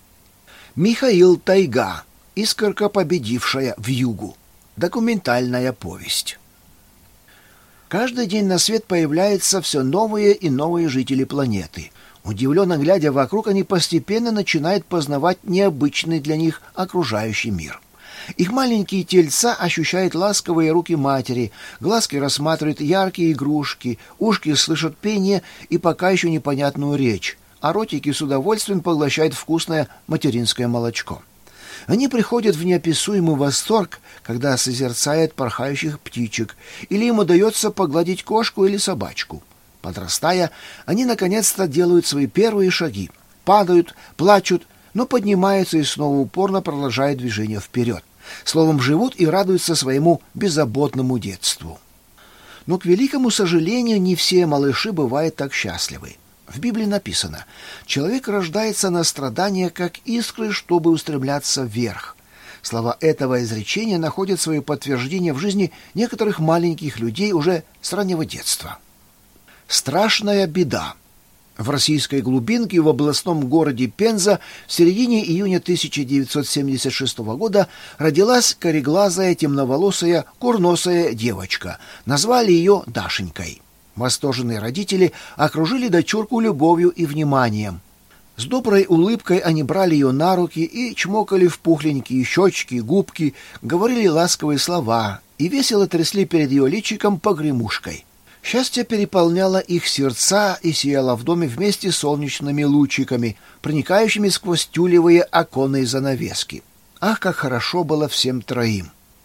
Михаил Тайга. Искорка, победившая вьюгу. Документальная повесть. Каждый день на свет появляются все новые и новые жители планеты. Удивленно глядя вокруг, они постепенно начинают познавать необычный для них окружающий мир. Их маленькие тельца ощущают ласковые руки матери, глазки рассматривают яркие игрушки, ушки слышат пение и пока еще непонятную речь, а ротики с удовольствием поглощают вкусное материнское молочко. Они приходят в неописуемый восторг, когда созерцают порхающих птичек, или им удается погладить кошку или собачку. Подрастая, они наконец-то делают свои первые шаги, падают, плачут, но поднимаются и снова упорно продолжают движение вперед. Словом, живут и радуются своему беззаботному детству. Но, к великому сожалению, не все малыши бывают так счастливы. В Библии написано: «Человек рождается на страдания, как искры, чтобы устремляться вверх». Слова этого изречения находят свое подтверждение в жизни некоторых маленьких людей уже с раннего детства. Страшная беда. В российской глубинке в областном городе Пенза в середине июня тысяча девятьсот семьдесят шестого года родилась кореглазая, темноволосая, курносая девочка. Назвали ее Дашенькой. Восторженные родители окружили дочурку любовью и вниманием. С доброй улыбкой они брали ее на руки и чмокали в пухленькие щечки и губки, говорили ласковые слова и весело трясли перед ее личиком погремушкой. Счастье переполняло их сердца и сияло в доме вместе с солнечными лучиками, проникающими сквозь тюлевые оконные занавески. Ах, как хорошо было всем троим!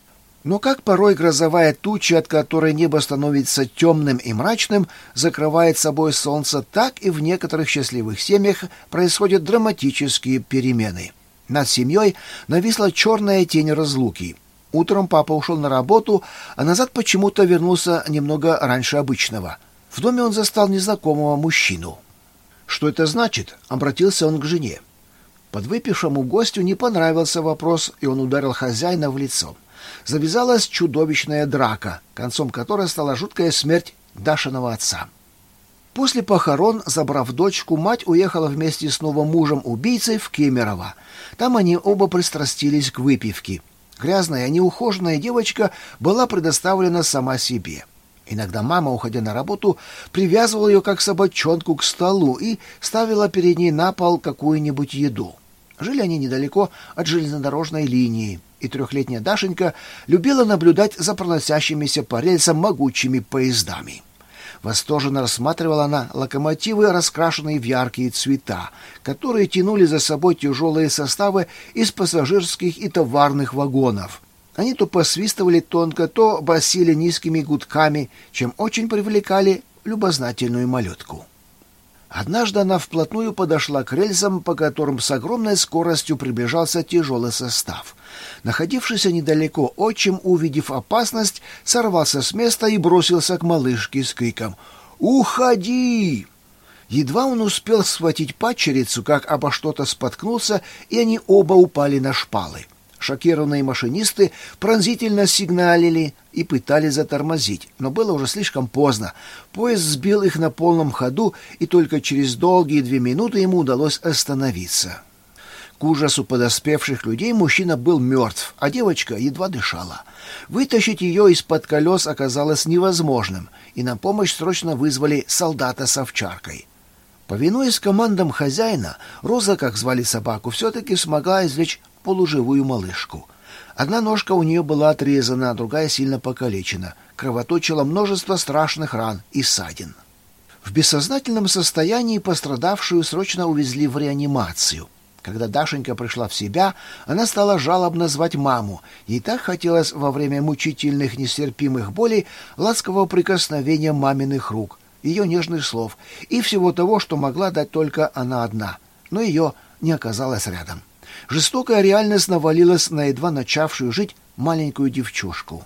Но как порой грозовая туча, от которой небо становится темным и мрачным, закрывает собой солнце, так и в некоторых счастливых семьях происходят драматические перемены. Над семьей нависла черная тень разлуки. Утром папа ушел на работу, а назад почему-то вернулся немного раньше обычного. В доме он застал незнакомого мужчину. «Что это значит?» — обратился он к жене. Подвыпившему гостю не понравился вопрос, и он ударил хозяина в лицо. Завязалась чудовищная драка, концом которой стала жуткая смерть Дашиного отца. После похорон, забрав дочку, мать уехала вместе с новым мужем-убийцей в Кемерово. Там они оба пристрастились к выпивке. Грязная, неухоженная девочка была предоставлена сама себе. Иногда мама, уходя на работу, привязывала ее как собачонку к столу и ставила перед ней на пол какую-нибудь еду. Жили они недалеко от железнодорожной линии, и трехлетняя Дашенька любила наблюдать за проносящимися по рельсам могучими поездами. Восторженно рассматривала она локомотивы, раскрашенные в яркие цвета, которые тянули за собой тяжелые составы из пассажирских и товарных вагонов. Они то посвистывали тонко, то басили низкими гудками, чем очень привлекали любознательную малютку. Однажды она вплотную подошла к рельсам, по которым с огромной скоростью приближался тяжелый состав. Находившийся недалеко отчим, увидев опасность, сорвался с места и бросился к малышке с криком «Уходи!». Едва он успел схватить падчерицу, как обо что-то споткнулся, и они оба упали на шпалы. Шокированные машинисты пронзительно сигналили и пытались затормозить, но было уже слишком поздно. Поезд сбил их на полном ходу, и только через долгие две минуты ему удалось остановиться. К ужасу подоспевших людей мужчина был мертв, а девочка едва дышала. Вытащить ее из-под колес оказалось невозможным, и на помощь срочно вызвали солдата с овчаркой. Повинуясь командам хозяина, Роза, как звали собаку, все-таки смогла извлечь полуживую малышку. Одна ножка у нее была отрезана, а другая сильно покалечена. Кровоточило множество страшных ран и ссадин. В бессознательном состоянии пострадавшую срочно увезли в реанимацию. Когда Дашенька пришла в себя, она стала жалобно звать маму. Ей так хотелось во время мучительных нестерпимых болей ласкового прикосновения маминых рук, ее нежных слов и всего того, что могла дать только она одна. Но ее не оказалось рядом. Жестокая реальность навалилась на едва начавшую жить маленькую девчушку.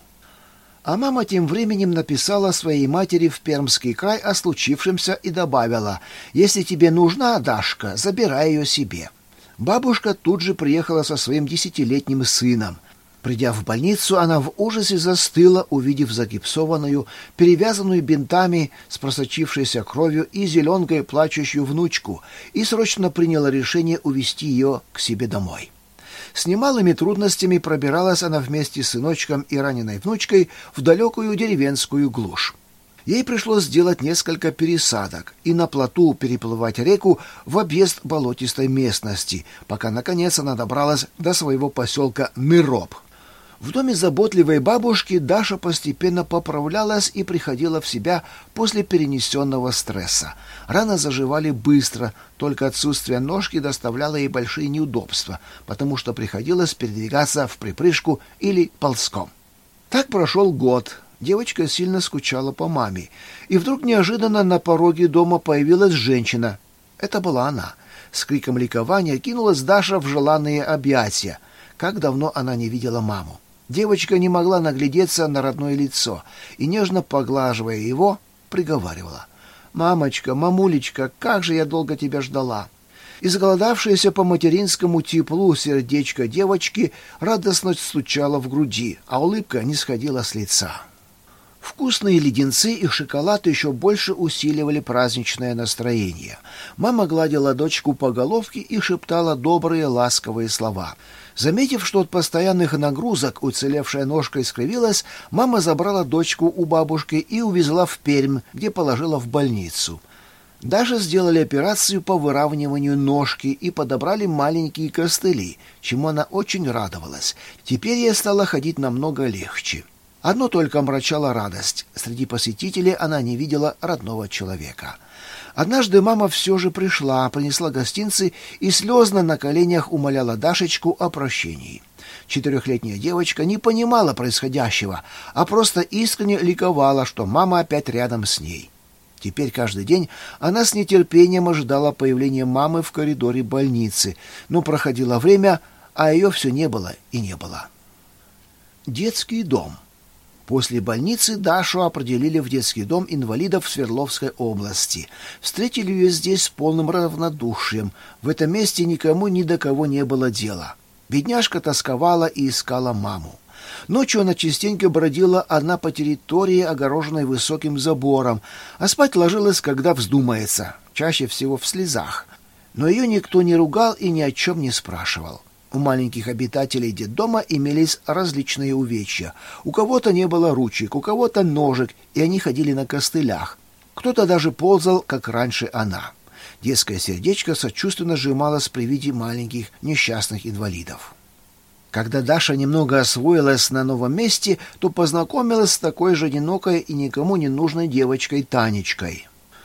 А мама тем временем написала своей матери в Пермский край о случившемся и добавила: «Если тебе нужна Дашка, забирай ее себе». Бабушка тут же приехала со своим десятилетним сыном. Придя в больницу, она в ужасе застыла, увидев загипсованную, перевязанную бинтами с просочившейся кровью и зеленкой плачущую внучку, и срочно приняла решение увезти ее к себе домой. С немалыми трудностями пробиралась она вместе с сыночком и раненой внучкой в далекую деревенскую глушь. Ей пришлось сделать несколько пересадок и на плоту переплывать реку в объезд болотистой местности, пока, наконец, она добралась до своего поселка Ныроб. В доме заботливой бабушки Даша постепенно поправлялась и приходила в себя после перенесенного стресса. Раны заживали быстро, только отсутствие ножки доставляло ей большие неудобства, потому что приходилось передвигаться в припрыжку или ползком. Так прошел год. Девочка сильно скучала по маме, и вдруг неожиданно на пороге дома появилась женщина. Это была она. С криком ликования кинулась Даша в желанные объятия. Как давно она не видела маму. Девочка не могла наглядеться на родное лицо и, нежно поглаживая его, приговаривала: «Мамочка, мамулечка, как же я долго тебя ждала!» Изголодавшееся по материнскому теплу сердечко девочки радостно стучало в груди, а улыбка не сходила с лица. Вкусные леденцы и шоколад еще больше усиливали праздничное настроение. Мама гладила дочку по головке и шептала добрые ласковые слова. Заметив, что от постоянных нагрузок уцелевшая ножка искривилась, мама забрала дочку у бабушки и увезла в Пермь, где положила в больницу. Даже сделали операцию по выравниванию ножки и подобрали маленькие костыли, чему она очень радовалась. Теперь ей стало ходить намного легче. Одно только омрачало радость. Среди посетителей она не видела родного человека. Однажды мама все же пришла, принесла гостинцы и слезно на коленях умоляла Дашечку о прощении. Четырехлетняя девочка не понимала происходящего, а просто искренне ликовала, что мама опять рядом с ней. Теперь каждый день она с нетерпением ожидала появления мамы в коридоре больницы, но проходило время, а ее все не было и не было. Детский дом. После больницы Дашу определили в детский дом инвалидов в Свердловской области. Встретили ее здесь с полным равнодушием. В этом месте никому ни до кого не было дела. Бедняжка тосковала и искала маму. Ночью она частенько бродила одна по территории, огороженной высоким забором, а спать ложилась, когда вздумается, чаще всего в слезах. Но ее никто не ругал и ни о чем не спрашивал. У маленьких обитателей детдома имелись различные увечья. У кого-то не было ручек, у кого-то ножек, и они ходили на костылях. Кто-то даже ползал, как раньше она. Детское сердечко сочувственно сжималось при виде маленьких несчастных инвалидов. Когда Даша немного освоилась на новом месте, то познакомилась с такой же одинокой и никому не нужной девочкой Танечкой.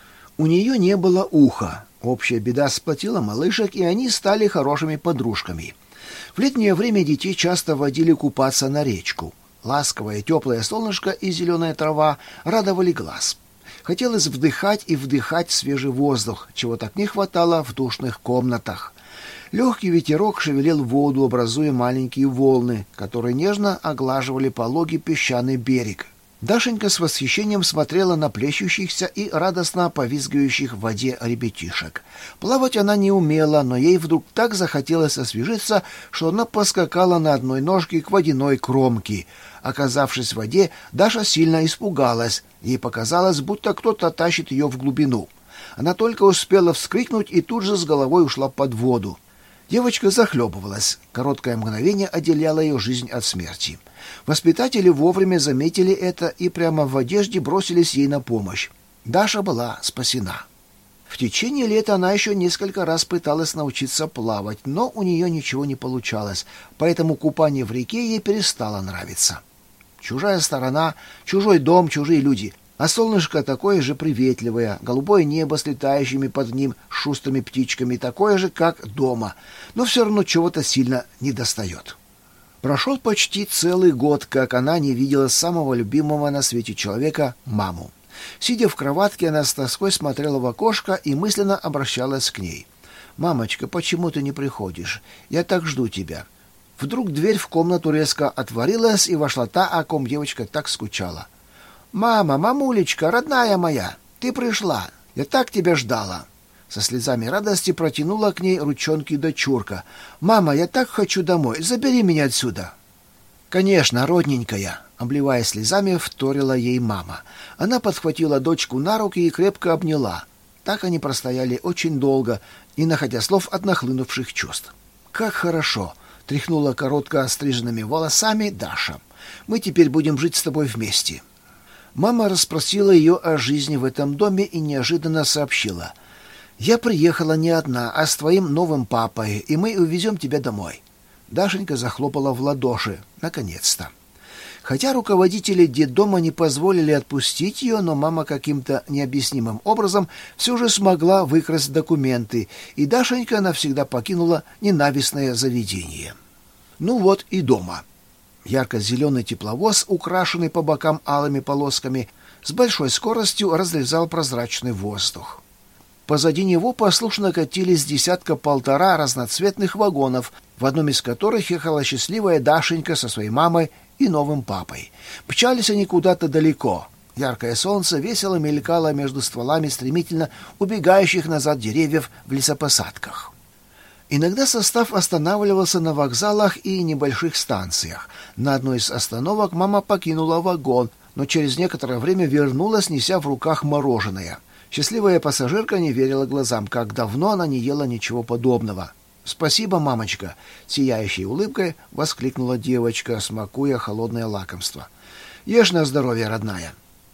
У нее не было уха. Общая беда сплотила малышек, и они стали хорошими подружками. В летнее время детей часто водили купаться на речку. Ласковое теплое солнышко и зеленая трава радовали глаз. Хотелось вдыхать и вдыхать свежий воздух, чего так не хватало в душных комнатах. Легкий ветерок шевелил воду, образуя маленькие волны, которые нежно оглаживали пологий песчаный берег. Дашенька с восхищением смотрела на плещущихся и радостно повизгивающих в воде ребятишек. Плавать она не умела, но ей вдруг так захотелось освежиться, что она поскакала на одной ножке к водяной кромке. Оказавшись в воде, Даша сильно испугалась. Ей показалось, будто кто-то тащит ее в глубину. Она только успела вскрикнуть и тут же с головой ушла под воду. Девочка захлебывалась. Короткое мгновение отделяло ее жизнь от смерти. Воспитатели вовремя заметили это и прямо в одежде бросились ей на помощь. Даша была спасена. В течение лета она еще несколько раз пыталась научиться плавать, но у нее ничего не получалось, поэтому купание в реке ей перестало нравиться. Чужая сторона, чужой дом, чужие люди. А солнышко такое же приветливое, голубое небо с летающими под ним шустрыми птичками, такое же, как дома, но все равно чего-то сильно недостает. Прошел почти целый год, как она не видела самого любимого на свете человека — маму. Сидя в кроватке, она с тоской смотрела в окошко и мысленно обращалась к ней. «Мамочка, почему ты не приходишь? Я так жду тебя». Вдруг дверь в комнату резко отворилась, и вошла та, о ком девочка так скучала. «Мама, мамулечка, родная моя, ты пришла, я так тебя ждала!» Со слезами радости протянула к ней ручонки дочурка. «Мама, я так хочу домой, забери меня отсюда!» «Конечно, родненькая!» — обливая слезами, вторила ей мама. Она подхватила дочку на руки и крепко обняла. Так они простояли очень долго, не находя слов от нахлынувших чувств. «Как хорошо!» — тряхнула коротко остриженными волосами Даша. «Мы теперь будем жить с тобой вместе!» Мама расспросила ее о жизни в этом доме и неожиданно сообщила. «Я приехала не одна, а с твоим новым папой, и мы увезем тебя домой». Дашенька захлопала в ладоши. Наконец-то. Хотя руководители детдома не позволили отпустить ее, но мама каким-то необъяснимым образом все же смогла выкрасть документы, и Дашенька навсегда покинула ненавистное заведение. Ну вот и дома. Ярко-зеленый тепловоз, украшенный по бокам алыми полосками, с большой скоростью разрезал прозрачный воздух. Позади него послушно катились десятка-полтора разноцветных вагонов, в одном из которых ехала счастливая Дашенька со своей мамой и новым папой. Мчались они куда-то далеко. Яркое солнце весело мелькало между стволами стремительно убегающих назад деревьев в лесопосадках. Иногда состав останавливался на вокзалах и небольших станциях. На одной из остановок мама покинула вагон, но через некоторое время вернулась, неся в руках мороженое. Счастливая пассажирка не верила глазам, как давно она не ела ничего подобного. «Спасибо, мамочка!» — сияющей улыбкой воскликнула девочка, смакуя холодное лакомство. «Ешь на здоровье, родная!»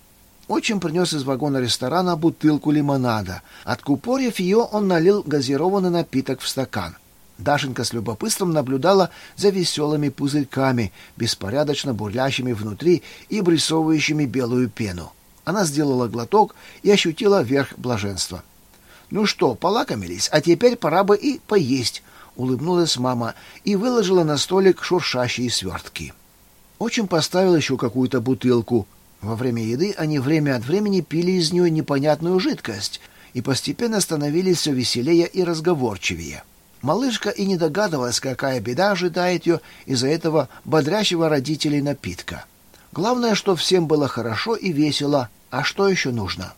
Отчим принес из вагона ресторана бутылку лимонада. Откупорив ее, он налил газированный напиток в стакан. Дашенька с любопытством наблюдала за веселыми пузырьками, беспорядочно бурлящими внутри и обрисовывающими белую пену. Она сделала глоток и ощутила верх блаженства. «Ну что, полакомились, а теперь пора бы и поесть», — улыбнулась мама и выложила на столик шуршащие свертки. Отчим поставил еще какую-то бутылку. Во время еды они время от времени пили из нее непонятную жидкость и постепенно становились все веселее и разговорчивее. Малышка и не догадывалась, какая беда ожидает ее из-за этого бодрящего родителей напитка. Главное, что всем было хорошо и весело, а что еще нужно?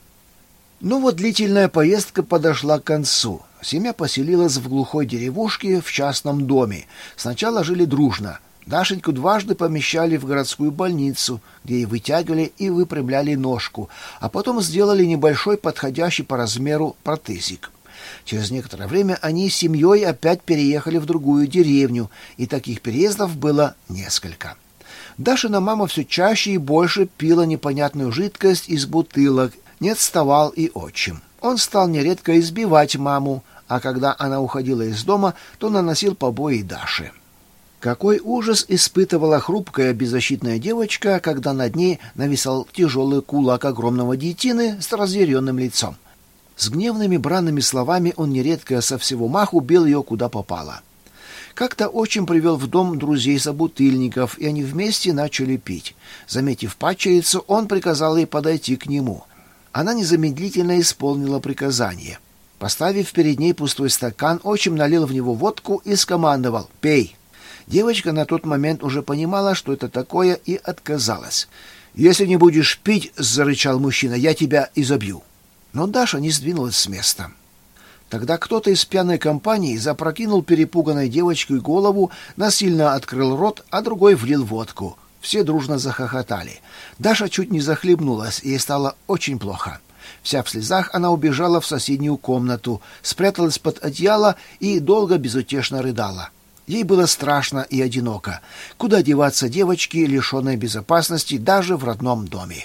Ну вот длительная поездка подошла к концу. Семья поселилась в глухой деревушке в частном доме. Сначала жили дружно. Дашеньку дважды помещали в городскую больницу, где ей вытягивали и выпрямляли ножку, а потом сделали небольшой подходящий по размеру протезик. Через некоторое время они с семьей опять переехали в другую деревню, и таких переездов было несколько. Дашина мама все чаще и больше пила непонятную жидкость из бутылок. Не отставал и отчим. Он стал нередко избивать маму, а когда она уходила из дома, то наносил побои Даше. Какой ужас испытывала хрупкая беззащитная девочка, когда над ней нависал тяжелый кулак огромного детины с разъяренным лицом. С гневными бранными словами он нередко со всего маху бил ее куда попало. Как-то отчим привел в дом друзей-собутыльников, и они вместе начали пить. Заметив падчерицу, он приказал ей подойти к нему. Она незамедлительно исполнила приказание. Поставив перед ней пустой стакан, отчим налил в него водку и скомандовал: «Пей». Девочка на тот момент уже понимала, что это такое, и отказалась. «Если не будешь пить, — зарычал мужчина, — я тебя изобью». Но Даша не сдвинулась с места. Тогда кто-то из пьяной компании запрокинул перепуганной девочке голову, насильно открыл рот, а другой влил водку. Все дружно захохотали. Даша чуть не захлебнулась, и ей стало очень плохо. Вся в слезах она убежала в соседнюю комнату, спряталась под одеяло и долго безутешно рыдала. Ей было страшно и одиноко. Куда деваться девочке, лишенной безопасности даже в родном доме?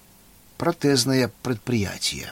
Протезное предприятие.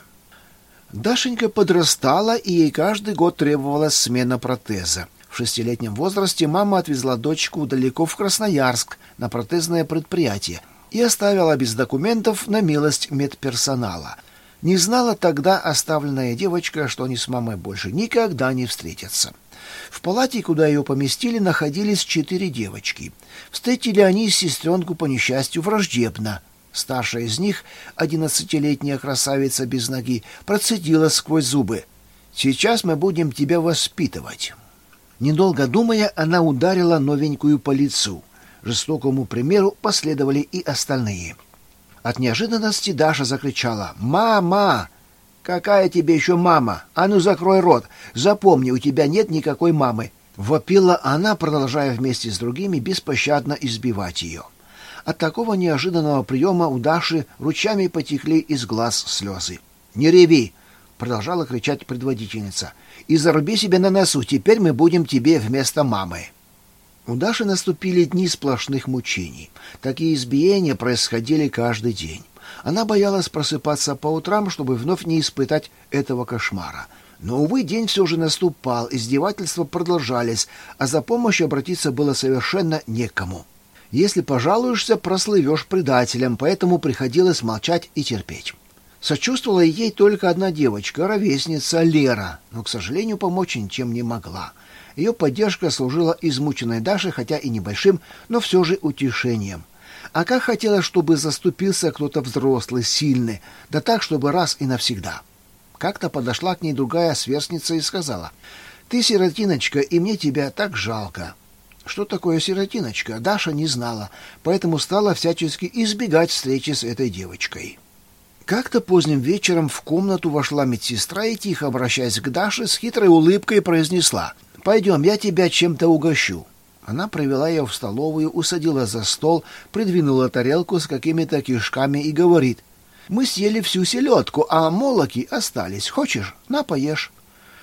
Дашенька подрастала, и ей каждый год требовалась смена протеза. В шестилетнем возрасте мама отвезла дочку далеко в Красноярск на протезное предприятие и оставила без документов на милость медперсонала. Не знала тогда оставленная девочка, что они с мамой больше никогда не встретятся. В палате, куда ее поместили, находились четыре девочки. Встретили они сестренку по несчастью враждебно. Старшая из них, одиннадцатилетняя красавица без ноги, процедила сквозь зубы: «Сейчас мы будем тебя воспитывать». Недолго думая, она ударила новенькую по лицу. Жестокому примеру последовали и остальные. От неожиданности Даша закричала: «Мама!» «Какая тебе еще мама? А ну закрой рот! Запомни, у тебя нет никакой мамы!» Вопила она, продолжая вместе с другими беспощадно избивать ее. От такого неожиданного приема у Даши ручьями потекли из глаз слезы. «Не реви!» — продолжала кричать предводительница. «И заруби себе на носу, теперь мы будем тебе вместо мамы». У Даши наступили дни сплошных мучений. Такие избиения происходили каждый день. Она боялась просыпаться по утрам, чтобы вновь не испытать этого кошмара. Но, увы, день все же наступал, издевательства продолжались, а за помощью обратиться было совершенно некому. Если пожалуешься, прослывешь предателем, поэтому приходилось молчать и терпеть. Сочувствовала ей только одна девочка, ровесница Лера, но, к сожалению, помочь ничем не могла. Ее поддержка служила измученной Даше, хотя и небольшим, но все же утешением. А как хотелось, чтобы заступился кто-то взрослый, сильный, да так, чтобы раз и навсегда. Как-то подошла к ней другая сверстница и сказала: «Ты сиротиночка, и мне тебя так жалко». Что такое сиротиночка, Даша не знала, поэтому стала всячески избегать встречи с этой девочкой. Как-то поздним вечером в комнату вошла медсестра и, тихо обращаясь к Даше, с хитрой улыбкой произнесла: «Пойдем, я тебя чем-то угощу». Она привела ее в столовую, усадила за стол, придвинула тарелку с какими-то кишками и говорит: «Мы съели всю селедку, а молоки остались. Хочешь? На, поешь».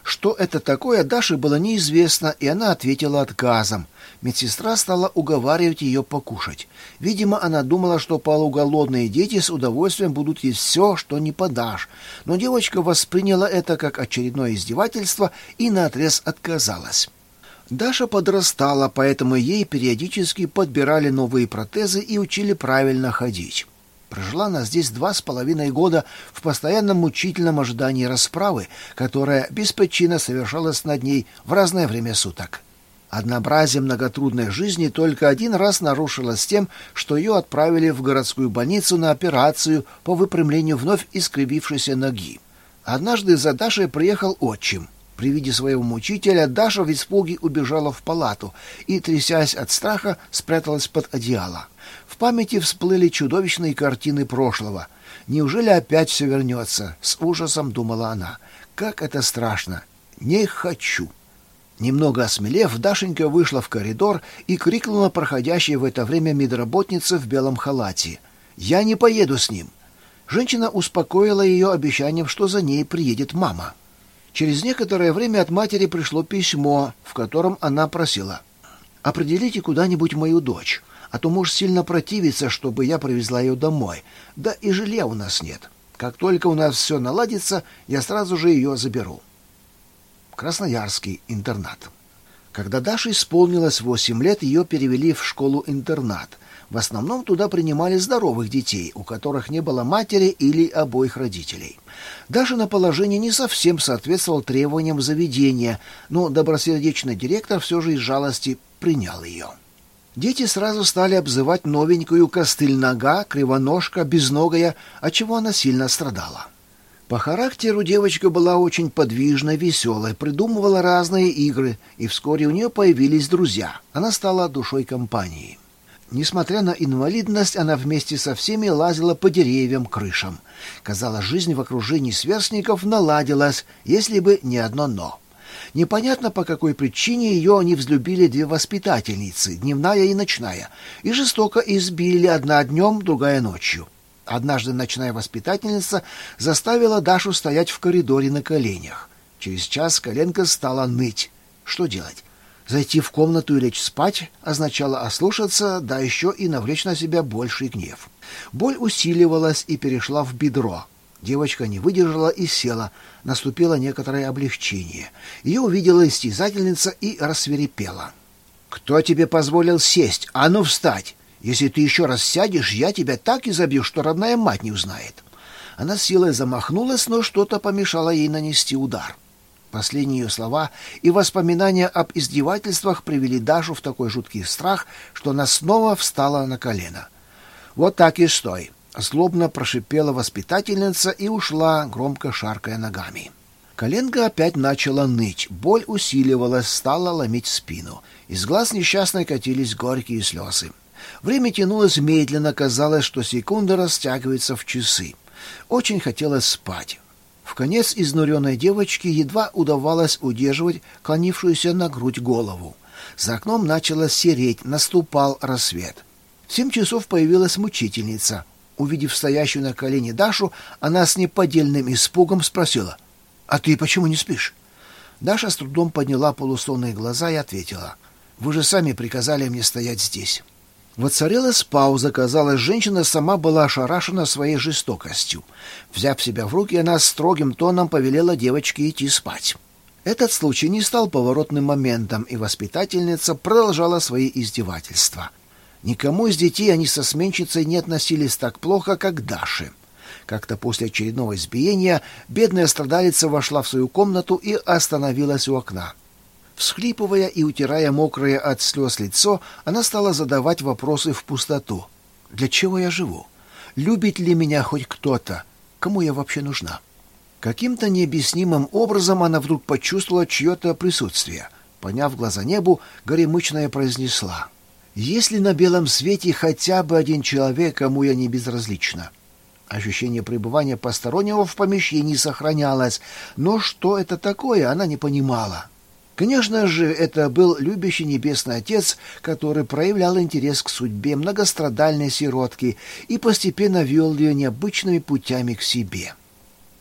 Что это такое, Даше было неизвестно, и она ответила отказом. Медсестра стала уговаривать ее покушать. Видимо, она думала, что полуголодные дети с удовольствием будут есть все, что не подашь. Но девочка восприняла это как очередное издевательство и наотрез отказалась. Даша подрастала, поэтому ей периодически подбирали новые протезы и учили правильно ходить. Прожила она здесь два с половиной года в постоянном мучительном ожидании расправы, которая беспричинно совершалась над ней в разное время суток. Однообразие многотрудной жизни только один раз нарушилось тем, что ее отправили в городскую больницу на операцию по выпрямлению вновь искривившейся ноги. Однажды за Дашей приехал отчим. При виде своего мучителя Даша в испуге убежала в палату и, трясясь от страха, спряталась под одеяло. В памяти всплыли чудовищные картины прошлого. «Неужели опять все вернется?» — с ужасом думала она. «Как это страшно! Не хочу!» Немного осмелев, Дашенька вышла в коридор и крикнула проходящей в это время медработнице в белом халате: «Я не поеду с ним!» Женщина успокоила ее обещанием, что за ней приедет мама. Через некоторое время от матери пришло письмо, в котором она просила: «Определите куда-нибудь мою дочь, а то муж сильно противится, чтобы я привезла ее домой. Да и жилья у нас нет. Как только у нас все наладится, я сразу же ее заберу». Красноярский интернат. Когда Даше исполнилось восемь лет, ее перевели в школу-интернат. В основном туда принимали здоровых детей, у которых не было матери или обоих родителей. Дашино положение не совсем соответствовало требованиям заведения, но добросердечный директор все же из жалости принял ее. Дети сразу стали обзывать новенькую костыль-нога, кривоножка, безногая, отчего она сильно страдала. По характеру девочка была очень подвижной, веселой, придумывала разные игры, и вскоре у нее появились друзья. Она стала душой компании. Несмотря на инвалидность, она вместе со всеми лазила по деревьям, крышам. Казалось, жизнь в окружении сверстников наладилась, если бы не одно «но». Непонятно, по какой причине ее не взлюбили две воспитательницы, дневная и ночная, и жестоко избили, одна днем, другая ночью. Однажды ночная воспитательница заставила Дашу стоять в коридоре на коленях. Через час коленка стала ныть. Что делать? Зайти в комнату и лечь спать означало ослушаться, да еще и навлечь на себя больший гнев. Боль усиливалась и перешла в бедро. Девочка не выдержала и села. Наступило некоторое облегчение. Ее увидела истязательница и рассвирепела: «Кто тебе позволил сесть? А ну встать! Если ты еще раз сядешь, я тебя так изобью, что родная мать не узнает». Она силой замахнулась, но что-то помешало ей нанести удар. Последние ее слова и воспоминания об издевательствах привели Дашу в такой жуткий страх, что она снова встала на колено. «Вот так и стой!» — злобно прошипела воспитательница и ушла, громко шаркая ногами. Коленка опять начала ныть, боль усиливалась, стала ломить спину. Из глаз несчастной катились горькие слезы. Время тянулось медленно, казалось, что секунды растягиваются в часы. Очень хотелось спать. Вконец изнуренной девочке едва удавалось удерживать клонившуюся на грудь голову. За окном начало сереть, наступал рассвет. В семь часов появилась мучительница. Увидев стоящую на колене Дашу, она с неподдельным испугом спросила: «А ты почему не спишь?» Даша с трудом подняла полусонные глаза и ответила: «Вы же сами приказали мне стоять здесь». Воцарилась пауза. Казалось, женщина сама была ошарашена своей жестокостью. Взяв себя в руки, она строгим тоном повелела девочке идти спать. Этот случай не стал поворотным моментом, и воспитательница продолжала свои издевательства. Никому из детей они со сменщицей не относились так плохо, как к Даше. Как-то после очередного избиения бедная страдалица вошла в свою комнату и остановилась у окна. Всхлипывая и утирая мокрое от слез лицо, она стала задавать вопросы в пустоту. «Для чего я живу? Любит ли меня хоть кто-то? Кому я вообще нужна?» Каким-то необъяснимым образом она вдруг почувствовала чье-то присутствие. Подняв глаза небу, горемычная произнесла: «Есть ли на белом свете хотя бы один человек, кому я не безразлична?» Ощущение пребывания постороннего в помещении сохранялось, но что это такое, она не понимала. Конечно же, это был любящий Небесный Отец, который проявлял интерес к судьбе многострадальной сиротки и постепенно вел ее необычными путями к себе.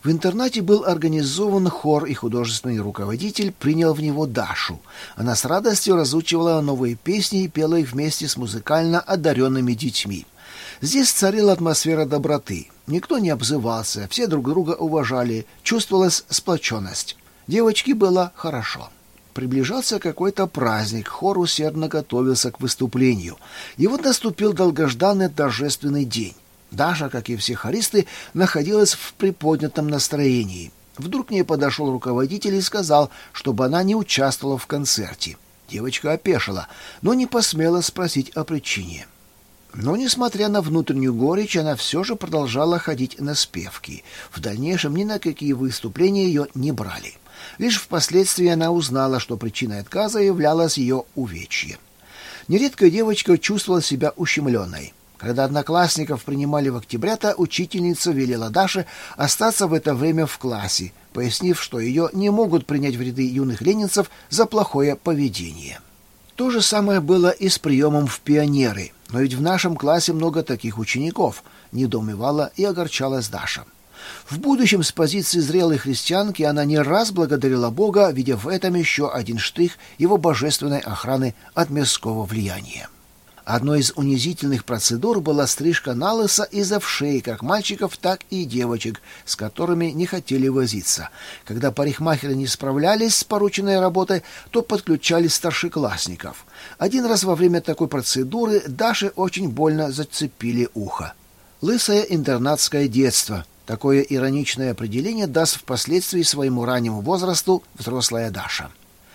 В интернате был организован хор, и художественный руководитель принял в него Дашу. Она с радостью разучивала новые песни и пела их вместе с музыкально одаренными детьми. Здесь царила атмосфера доброты. Никто не обзывался, все друг друга уважали, чувствовалась сплоченность. Девочке было хорошо. Приближался какой-то праздник, хор усердно готовился к выступлению. И вот наступил долгожданный торжественный день. Даша, как и все хористы, находилась в приподнятом настроении. Вдруг к ней подошел руководитель и сказал, чтобы она не участвовала в концерте. Девочка опешила, но не посмела спросить о причине. Но, несмотря на внутреннюю горечь, она все же продолжала ходить на спевки. В дальнейшем ни на какие выступления ее не брали. Лишь впоследствии она узнала, что причиной отказа являлось ее увечье. Нередко девочка чувствовала себя ущемленной. Когда одноклассников принимали в октябрята, учительница велела Даше остаться в это время в классе, пояснив, что ее не могут принять в ряды юных ленинцев за плохое поведение. То же самое было и с приемом в пионеры. Но ведь в нашем классе много таких учеников, недоумевала и огорчалась Даша. В будущем с позиции зрелой христианки она не раз благодарила Бога, видя в этом еще один штрих его божественной охраны от мирского влияния. Одной из унизительных процедур была стрижка налысо и завшей как мальчиков, так и девочек, с которыми не хотели возиться. Когда парикмахеры не справлялись с порученной работой, то подключали старшеклассников. Один раз во время такой процедуры Даше очень больно зацепили ухо. «Лысое интернатское детство» — такое ироничное определение даст впоследствии своему раннему возрасту взрослая Даша.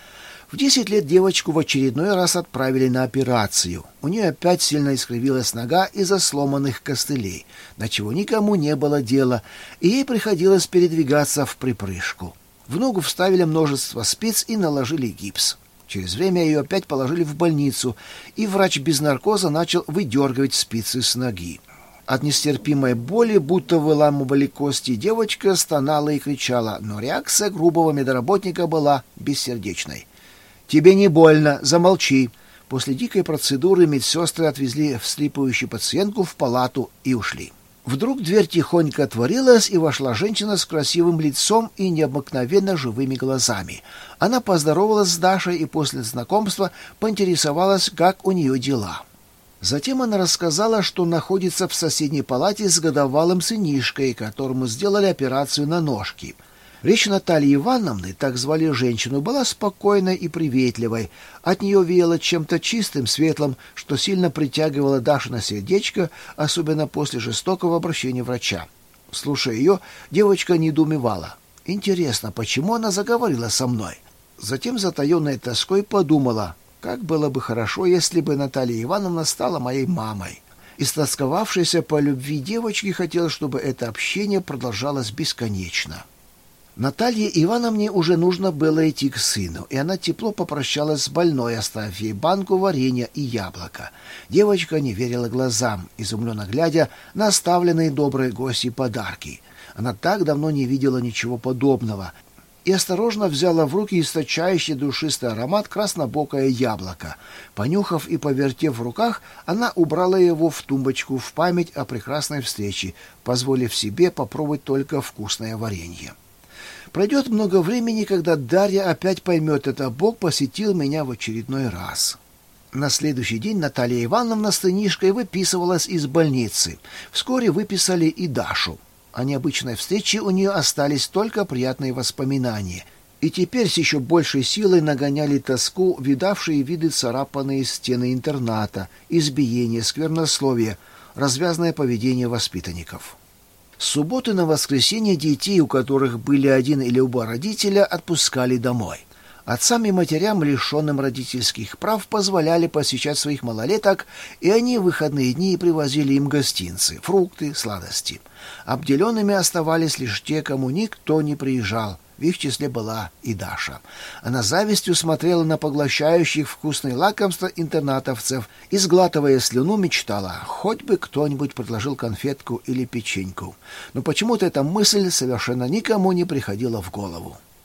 В десять лет девочку в очередной раз отправили на операцию. У нее опять сильно искривилась нога из-за сломанных костылей, до чего никому не было дела, и ей приходилось передвигаться в припрыжку. В ногу вставили множество спиц и наложили гипс. Через время ее опять положили в больницу, и врач без наркоза начал выдергивать спицы с ноги. От нестерпимой боли, будто выламывали кости, девочка стонала и кричала, но реакция грубого медработника была бессердечной. «Тебе не больно, замолчи». После дикой процедуры медсестры отвезли всхлипывающую пациентку в палату и ушли. Вдруг дверь тихонько отворилась, и вошла женщина с красивым лицом и необыкновенно живыми глазами. Она поздоровалась с Дашей и после знакомства поинтересовалась, как у нее дела. Затем она рассказала, что находится в соседней палате с годовалым сынишкой, которому сделали операцию на ножки. Речь Натальи Ивановны, так звали женщину, была спокойной и приветливой. От нее веяло чем-то чистым, светлым, что сильно притягивало Дашино сердечко, особенно после жестокого обращения врача. Слушая ее, девочка недоумевала. Интересно, почему она заговорила со мной? Затем затаенной тоской подумала, как было бы хорошо, если бы Наталья Ивановна стала моей мамой. Истосковавшаяся по любви девочки хотела, чтобы это общение продолжалось бесконечно. Наталье Ивановне уже нужно было идти к сыну, и она тепло попрощалась с больной, оставив ей банку варенья и яблоко. Девочка не верила глазам, изумленно глядя на оставленные доброй гости подарки. Она так давно не видела ничего подобного и осторожно взяла в руки источающий душистый аромат краснобокое яблоко. Понюхав и повертев в руках, она убрала его в тумбочку в память о прекрасной встрече, позволив себе попробовать только вкусное варенье. Пройдет много времени, когда Дарья опять поймет это. Бог посетил меня в очередной раз. На следующий день Наталья Ивановна с сынишкой выписывалась из больницы. Вскоре выписали и Дашу. О необычной встрече у нее остались только приятные воспоминания. И теперь с еще большей силой нагоняли тоску видавшие виды царапанные стены интерната, избиения, сквернословия, развязное поведение воспитанников. С субботы на воскресенье детей, у которых были один или оба родителя, отпускали домой. Отцам и матерям, лишенным родительских прав, позволяли посещать своих малолеток, и они в выходные дни привозили им гостинцы, фрукты, сладости. Обделенными оставались лишь те, кому никто не приезжал. В их числе была и Даша. Она завистью смотрела на поглощающих вкусные лакомства интернатовцев и, сглатывая слюну, мечтала, хоть бы кто-нибудь предложил конфетку или печеньку. Но почему-то эта мысль совершенно никому не приходила в голову.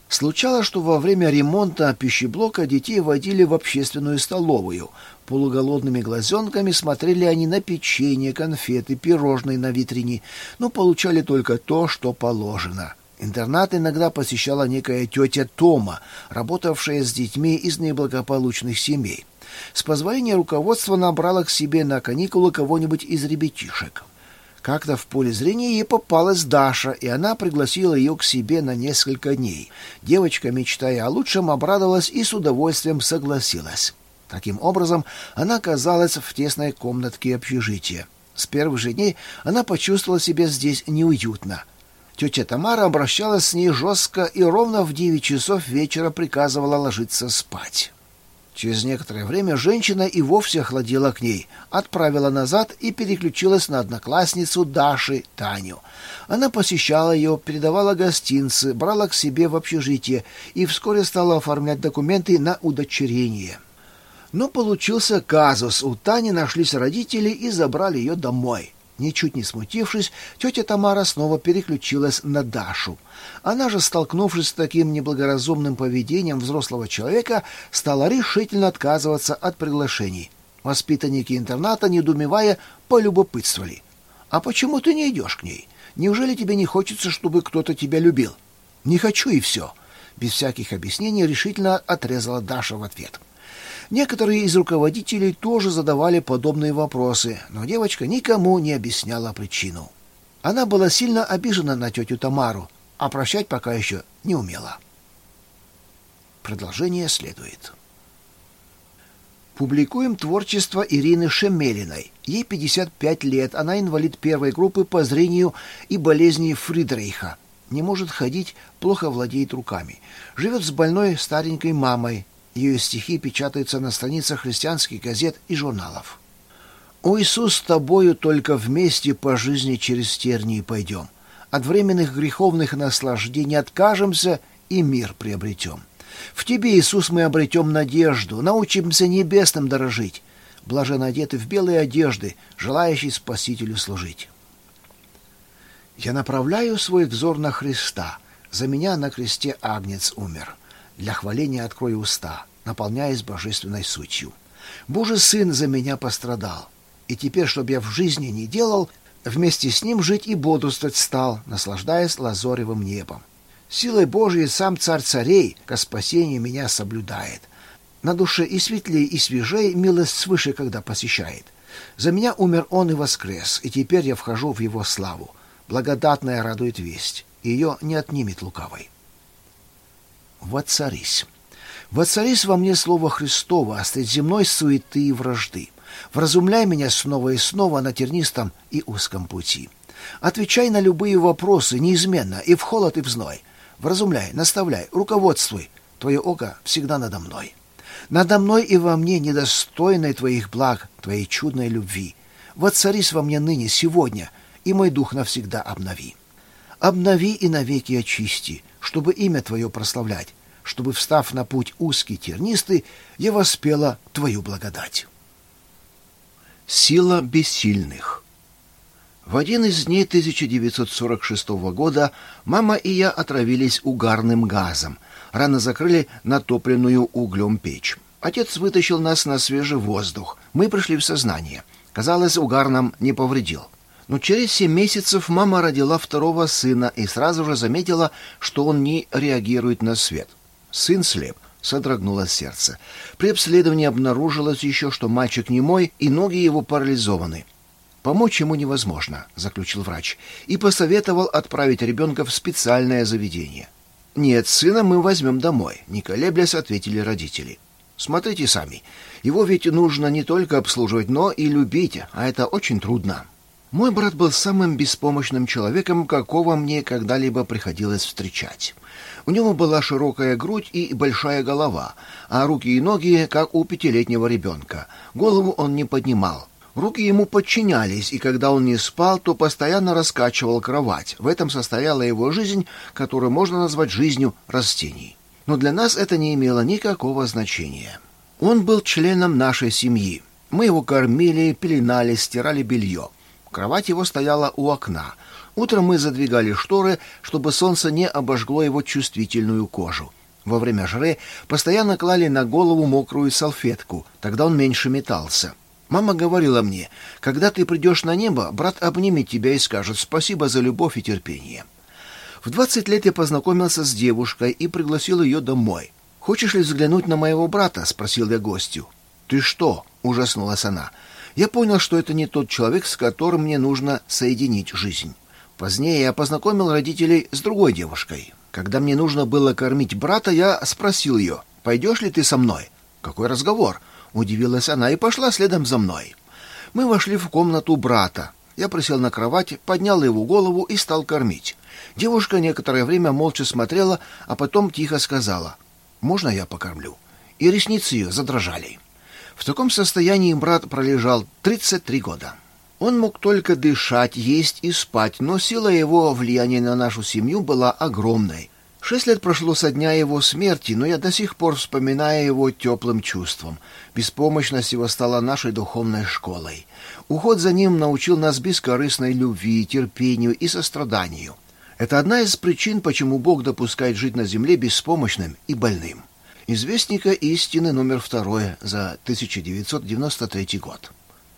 Случалось, что во время ремонта пищеблока детей водили в общественную столовую. Полуголодными глазенками смотрели они на печенье, конфеты, пирожные на витрине, но получали только то, что положено. Интернат иногда посещала некая тетя Тома, работавшая с детьми из неблагополучных семей. С позволения руководства набрала к себе на каникулы кого-нибудь из ребятишек. Как-то в поле зрения ей попалась Даша, и она пригласила ее к себе на несколько дней. Девочка, мечтая о лучшем, обрадовалась и с удовольствием согласилась. Таким образом, она оказалась в тесной комнатке общежития. С первых же дней она почувствовала себя здесь неуютно. Тетя Тамара обращалась с ней жестко и ровно в девять часов вечера приказывала ложиться спать. Через некоторое время женщина и вовсе охладела к ней, отправила назад и переключилась на одноклассницу Даши, Таню. Она посещала ее, передавала гостинцы, брала к себе в общежитие и вскоре стала оформлять документы на удочерение. Но получился казус. У Тани нашлись родители и забрали ее домой. Ничуть не смутившись, тетя Тамара снова переключилась на Дашу. Она же, столкнувшись с таким неблагоразумным поведением взрослого человека, стала решительно отказываться от приглашений. Воспитанники интерната, недоумевая, полюбопытствовали. «А почему ты не идешь к ней? Неужели тебе не хочется, чтобы кто-то тебя любил?» «Не хочу, и все», — без всяких объяснений решительно отрезала Даша в ответ. Некоторые из руководителей тоже задавали подобные вопросы, но девочка никому не объясняла причину. Она была сильно обижена на тетю Тамару, а прощать пока еще не умела. Продолжение следует. Публикуем творчество Ирины Шемелиной. Ей пятьдесят пять лет, она инвалид первой группы по зрению и болезни Фридрейха. Не может ходить, плохо владеет руками. Живет с больной старенькой мамой. Ее стихи печатаются на страницах христианских газет и журналов. «О Иисус, с тобою только вместе по жизни через тернии пойдем. От временных греховных наслаждений откажемся и мир приобретем. В Тебе, Иисус, мы обретем надежду, научимся небесным дорожить, блаженно одеты в белые одежды, желающие Спасителю служить. Я направляю свой взор на Христа, за меня на кресте Агнец умер. Для хваления открою уста, наполняясь божественной сутью. Божий Сын за меня пострадал, и теперь, чтоб я в жизни не делал, вместе с Ним жить и бодрствовать стал, наслаждаясь лазоревым небом. Силой Божией сам Царь царей ко спасению меня соблюдает. На душе и светлей, и свежей милость свыше, когда посещает. За меня умер Он и воскрес, и теперь я вхожу в Его славу. Благодатная радует весть, и ее не отнимет лукавой. Воцарись. Воцарись во мне слово Христово, средь земной суеты и вражды. Вразумляй меня снова и снова на тернистом и узком пути. Отвечай на любые вопросы неизменно, и в холод, и в зной. Вразумляй, наставляй, руководствуй. Твое око всегда надо мной. Надо мной и во мне, недостойной Твоих благ, Твоей чудной любви. Воцарись во мне ныне, сегодня, и мой дух навсегда обнови. Обнови и навеки очисти, чтобы имя Твое прославлять, чтобы, встав на путь узкий тернистый, я воспела Твою благодать. Сила бессильных. В один из дней тысяча девятьсот сорок шестого года мама и я отравились угарным газом. Рано закрыли натопленную углем печь. Отец вытащил нас на свежий воздух. Мы пришли в сознание. Казалось, угар нам не повредил. Но через семь месяцев мама родила второго сына и сразу же заметила, что он не реагирует на свет. Сын слеп, содрогнулось сердце. При обследовании обнаружилось еще, что мальчик немой и ноги его парализованы. «Помочь ему невозможно», — заключил врач, и посоветовал отправить ребенка в специальное заведение. «Нет, сына мы возьмем домой», — не колеблясь ответили родители. «Смотрите сами, его ведь нужно не только обслуживать, но и любить, а это очень трудно». Мой брат был самым беспомощным человеком, какого мне когда-либо приходилось встречать. У него была широкая грудь и большая голова, а руки и ноги, как у пятилетнего ребенка. Голову он не поднимал. Руки ему подчинялись, и когда он не спал, то постоянно раскачивал кровать. В этом состояла его жизнь, которую можно назвать жизнью растений. Но для нас это не имело никакого значения. Он был членом нашей семьи. Мы его кормили, пеленали, стирали белье. Кровать его стояла у окна. Утром мы задвигали шторы, чтобы солнце не обожгло его чувствительную кожу. Во время жары постоянно клали на голову мокрую салфетку, тогда он меньше метался. Мама говорила мне: когда ты придешь на небо, брат обнимет тебя и скажет спасибо за любовь и терпение. В двадцать лет я познакомился с девушкой и пригласил ее домой. «Хочешь ли взглянуть на моего брата?» — спросил я гостью. «Ты что?» — ужаснулась она. Я понял, что это не тот человек, с которым мне нужно соединить жизнь. Позднее я познакомил родителей с другой девушкой. Когда мне нужно было кормить брата, я спросил ее: «Пойдешь ли ты со мной?» «Какой разговор?» — удивилась она и пошла следом за мной. Мы вошли в комнату брата. Я присел на кровать, поднял его голову и стал кормить. Девушка некоторое время молча смотрела, а потом тихо сказала: «Можно я покормлю?» И ресницы ее задрожали. В таком состоянии брат пролежал тридцать три года. Он мог только дышать, есть и спать, но сила его влияния на нашу семью была огромной. Шесть лет прошло со дня его смерти, но я до сих пор вспоминаю его теплым чувством. Беспомощность его стала нашей духовной школой. Уход за ним научил нас бескорыстной любви, терпению и состраданию. Это одна из причин, почему Бог допускает жить на земле беспомощным и больным. Из Вестника истины номер второе за тысяча девятьсот девяносто третий год.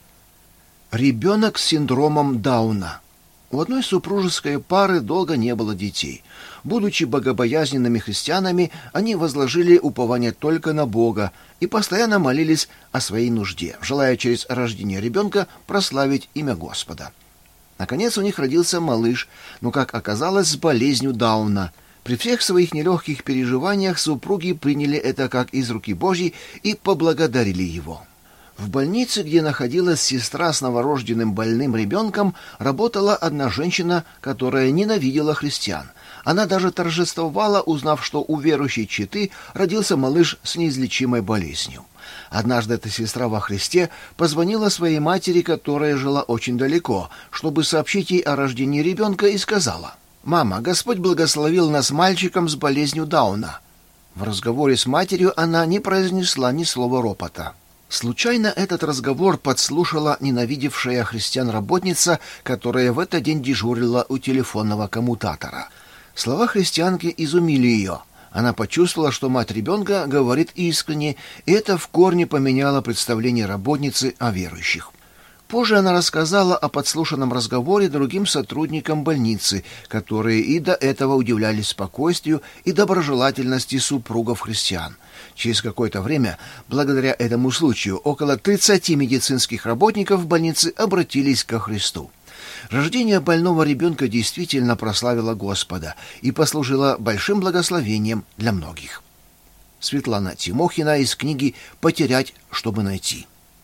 Ребенок с синдромом Дауна. У одной супружеской пары долго не было детей. Будучи богобоязненными христианами, они возложили упование только на Бога и постоянно молились о своей нужде, желая через рождение ребенка прославить имя Господа. Наконец у них родился малыш, но, как оказалось, с болезнью Дауна. При всех своих нелегких переживаниях супруги приняли это как из руки Божьей и поблагодарили его. В больнице, где находилась сестра с новорожденным больным ребенком, работала одна женщина, которая ненавидела христиан. Она даже торжествовала, узнав, что у верующей четы родился малыш с неизлечимой болезнью. Однажды эта сестра во Христе позвонила своей матери, которая жила очень далеко, чтобы сообщить ей о рождении ребенка, и сказала: «Мама, Господь благословил нас мальчиком с болезнью Дауна». В разговоре с матерью она не произнесла ни слова ропота. Случайно этот разговор подслушала ненавидевшая христиан работница, которая в этот день дежурила у телефонного коммутатора. Слова христианки изумили ее. Она почувствовала, что мать ребенка говорит искренне, и это в корне поменяло представление работницы о верующих. Позже она рассказала о подслушанном разговоре другим сотрудникам больницы, которые и до этого удивлялись спокойствию и доброжелательности супругов христиан. Через какое-то время, благодаря этому случаю, около тридцати медицинских работников в больнице обратились ко Христу. Рождение больного ребенка действительно прославило Господа и послужило большим благословением для многих. Светлана Тимохина из книги «Потерять, чтобы найти».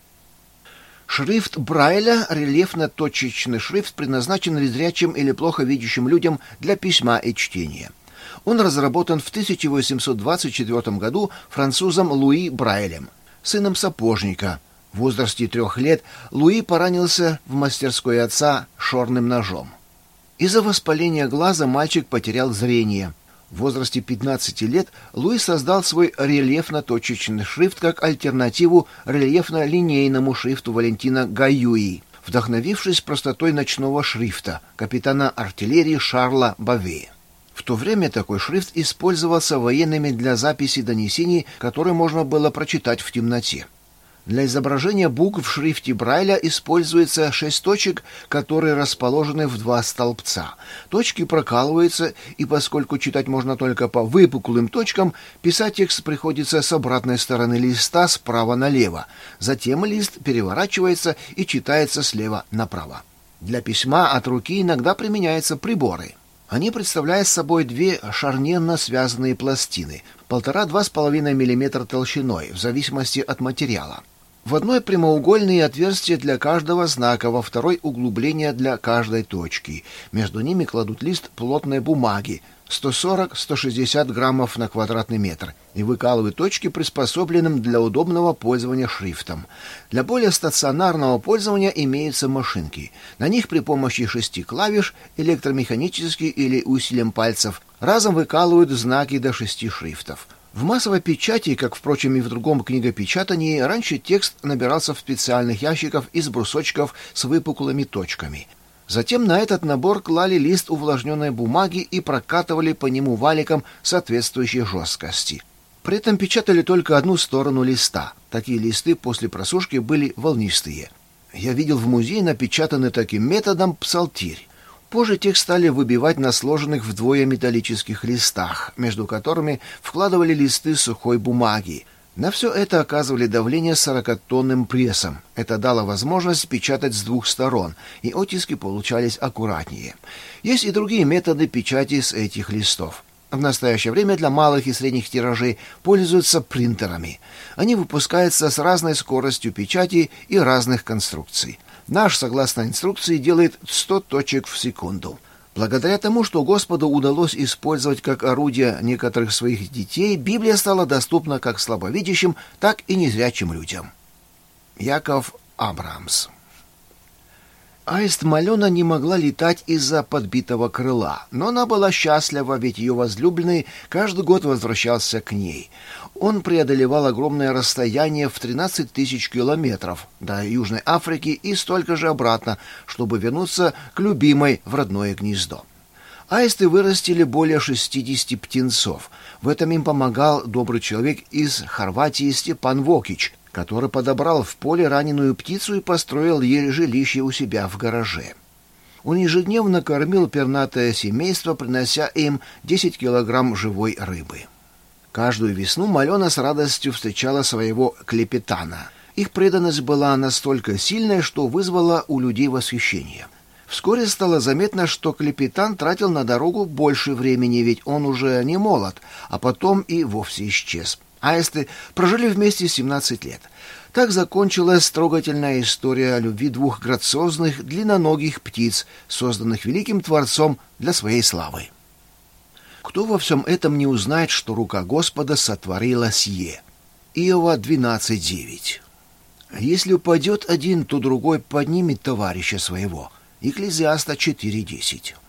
Шрифт Брайля, рельефно-точечный шрифт, предназначен незрячим или плохо видящим людям для письма и чтения. Он разработан в тысяча восемьсот двадцать четвёртом году французом Луи Брайлем, сыном сапожника. В возрасте трех лет Луи поранился в мастерской отца шорным ножом. Из-за воспаления глаза мальчик потерял зрение. В возрасте пятнадцати лет Луи создал свой рельефно-точечный шрифт как альтернативу рельефно-линейному шрифту Валентина Гаюи, вдохновившись простотой ночного шрифта капитана артиллерии Шарла Баве. В то время такой шрифт использовался военными для записи донесений, которые можно было прочитать в темноте. Для изображения букв в шрифте Брайля используется шесть точек, которые расположены в два столбца. Точки прокалываются, и поскольку читать можно только по выпуклым точкам, писать текст приходится с обратной стороны листа справа налево. Затем лист переворачивается и читается слева направо. Для письма от руки иногда применяются приборы. Они представляют собой две шарнирно связанные пластины, полтора-два с половиной миллиметра толщиной, в зависимости от материала. В одной прямоугольные отверстия для каждого знака, во второй углубление для каждой точки. Между ними кладут лист плотной бумаги, сто сорок - сто шестьдесят граммов на квадратный метр, и выкалывают точки, приспособленным для удобного пользования шрифтом. Для более стационарного пользования имеются машинки. На них при помощи шести клавиш, электромеханически или усилием пальцев, разом выкалывают знаки до шести шрифтов. В массовой печати, как, впрочем, и в другом книгопечатании, раньше текст набирался в специальных ящиках из брусочков с выпуклыми точками. Затем на этот набор клали лист увлажненной бумаги и прокатывали по нему валиком соответствующей жесткости. При этом печатали только одну сторону листа. Такие листы после просушки были волнистые. Я видел в музее напечатанный таким методом псалтирь. Позже текст стали выбивать на сложенных вдвое металлических листах, между которыми вкладывали листы сухой бумаги. На все это оказывали давление сорокатонным прессом. Это дало возможность печатать с двух сторон, и оттиски получались аккуратнее. Есть и другие методы печати с этих листов. В настоящее время для малых и средних тиражей пользуются принтерами. Они выпускаются с разной скоростью печати и разных конструкций. Наш, согласно инструкции, делает сто точек в секунду. Благодаря тому, что Господу удалось использовать как орудие некоторых своих детей, Библия стала доступна как слабовидящим, так и незрячим людям. Яков Абрамс. Аист Малена не могла летать из-за подбитого крыла, но она была счастлива, ведь ее возлюбленный каждый год возвращался к ней. Он преодолевал огромное расстояние в тринадцать тысяч километров до Южной Африки и столько же обратно, чтобы вернуться к любимой в родное гнездо. Аисты вырастили более шестидесяти птенцов. В этом им помогал добрый человек из Хорватии Степан Вокич, который подобрал в поле раненую птицу и построил ей жилище у себя в гараже. Он ежедневно кормил пернатое семейство, принося им десять килограмм живой рыбы. Каждую весну Малена с радостью встречала своего клепетана. Их преданность была настолько сильной, что вызвала у людей восхищение. Вскоре стало заметно, что клепетан тратил на дорогу больше времени, ведь он уже не молод, а потом и вовсе исчез. Аисты прожили вместе семнадцать лет. Так закончилась трогательная история о любви двух грациозных, длинноногих птиц, созданных великим Творцом для своей славы. Кто во всем этом не узнает, что рука Господа сотворила сие? Иова двенадцать девять. Если упадет один, то другой поднимет товарища своего. Екклезиаста четыре десять.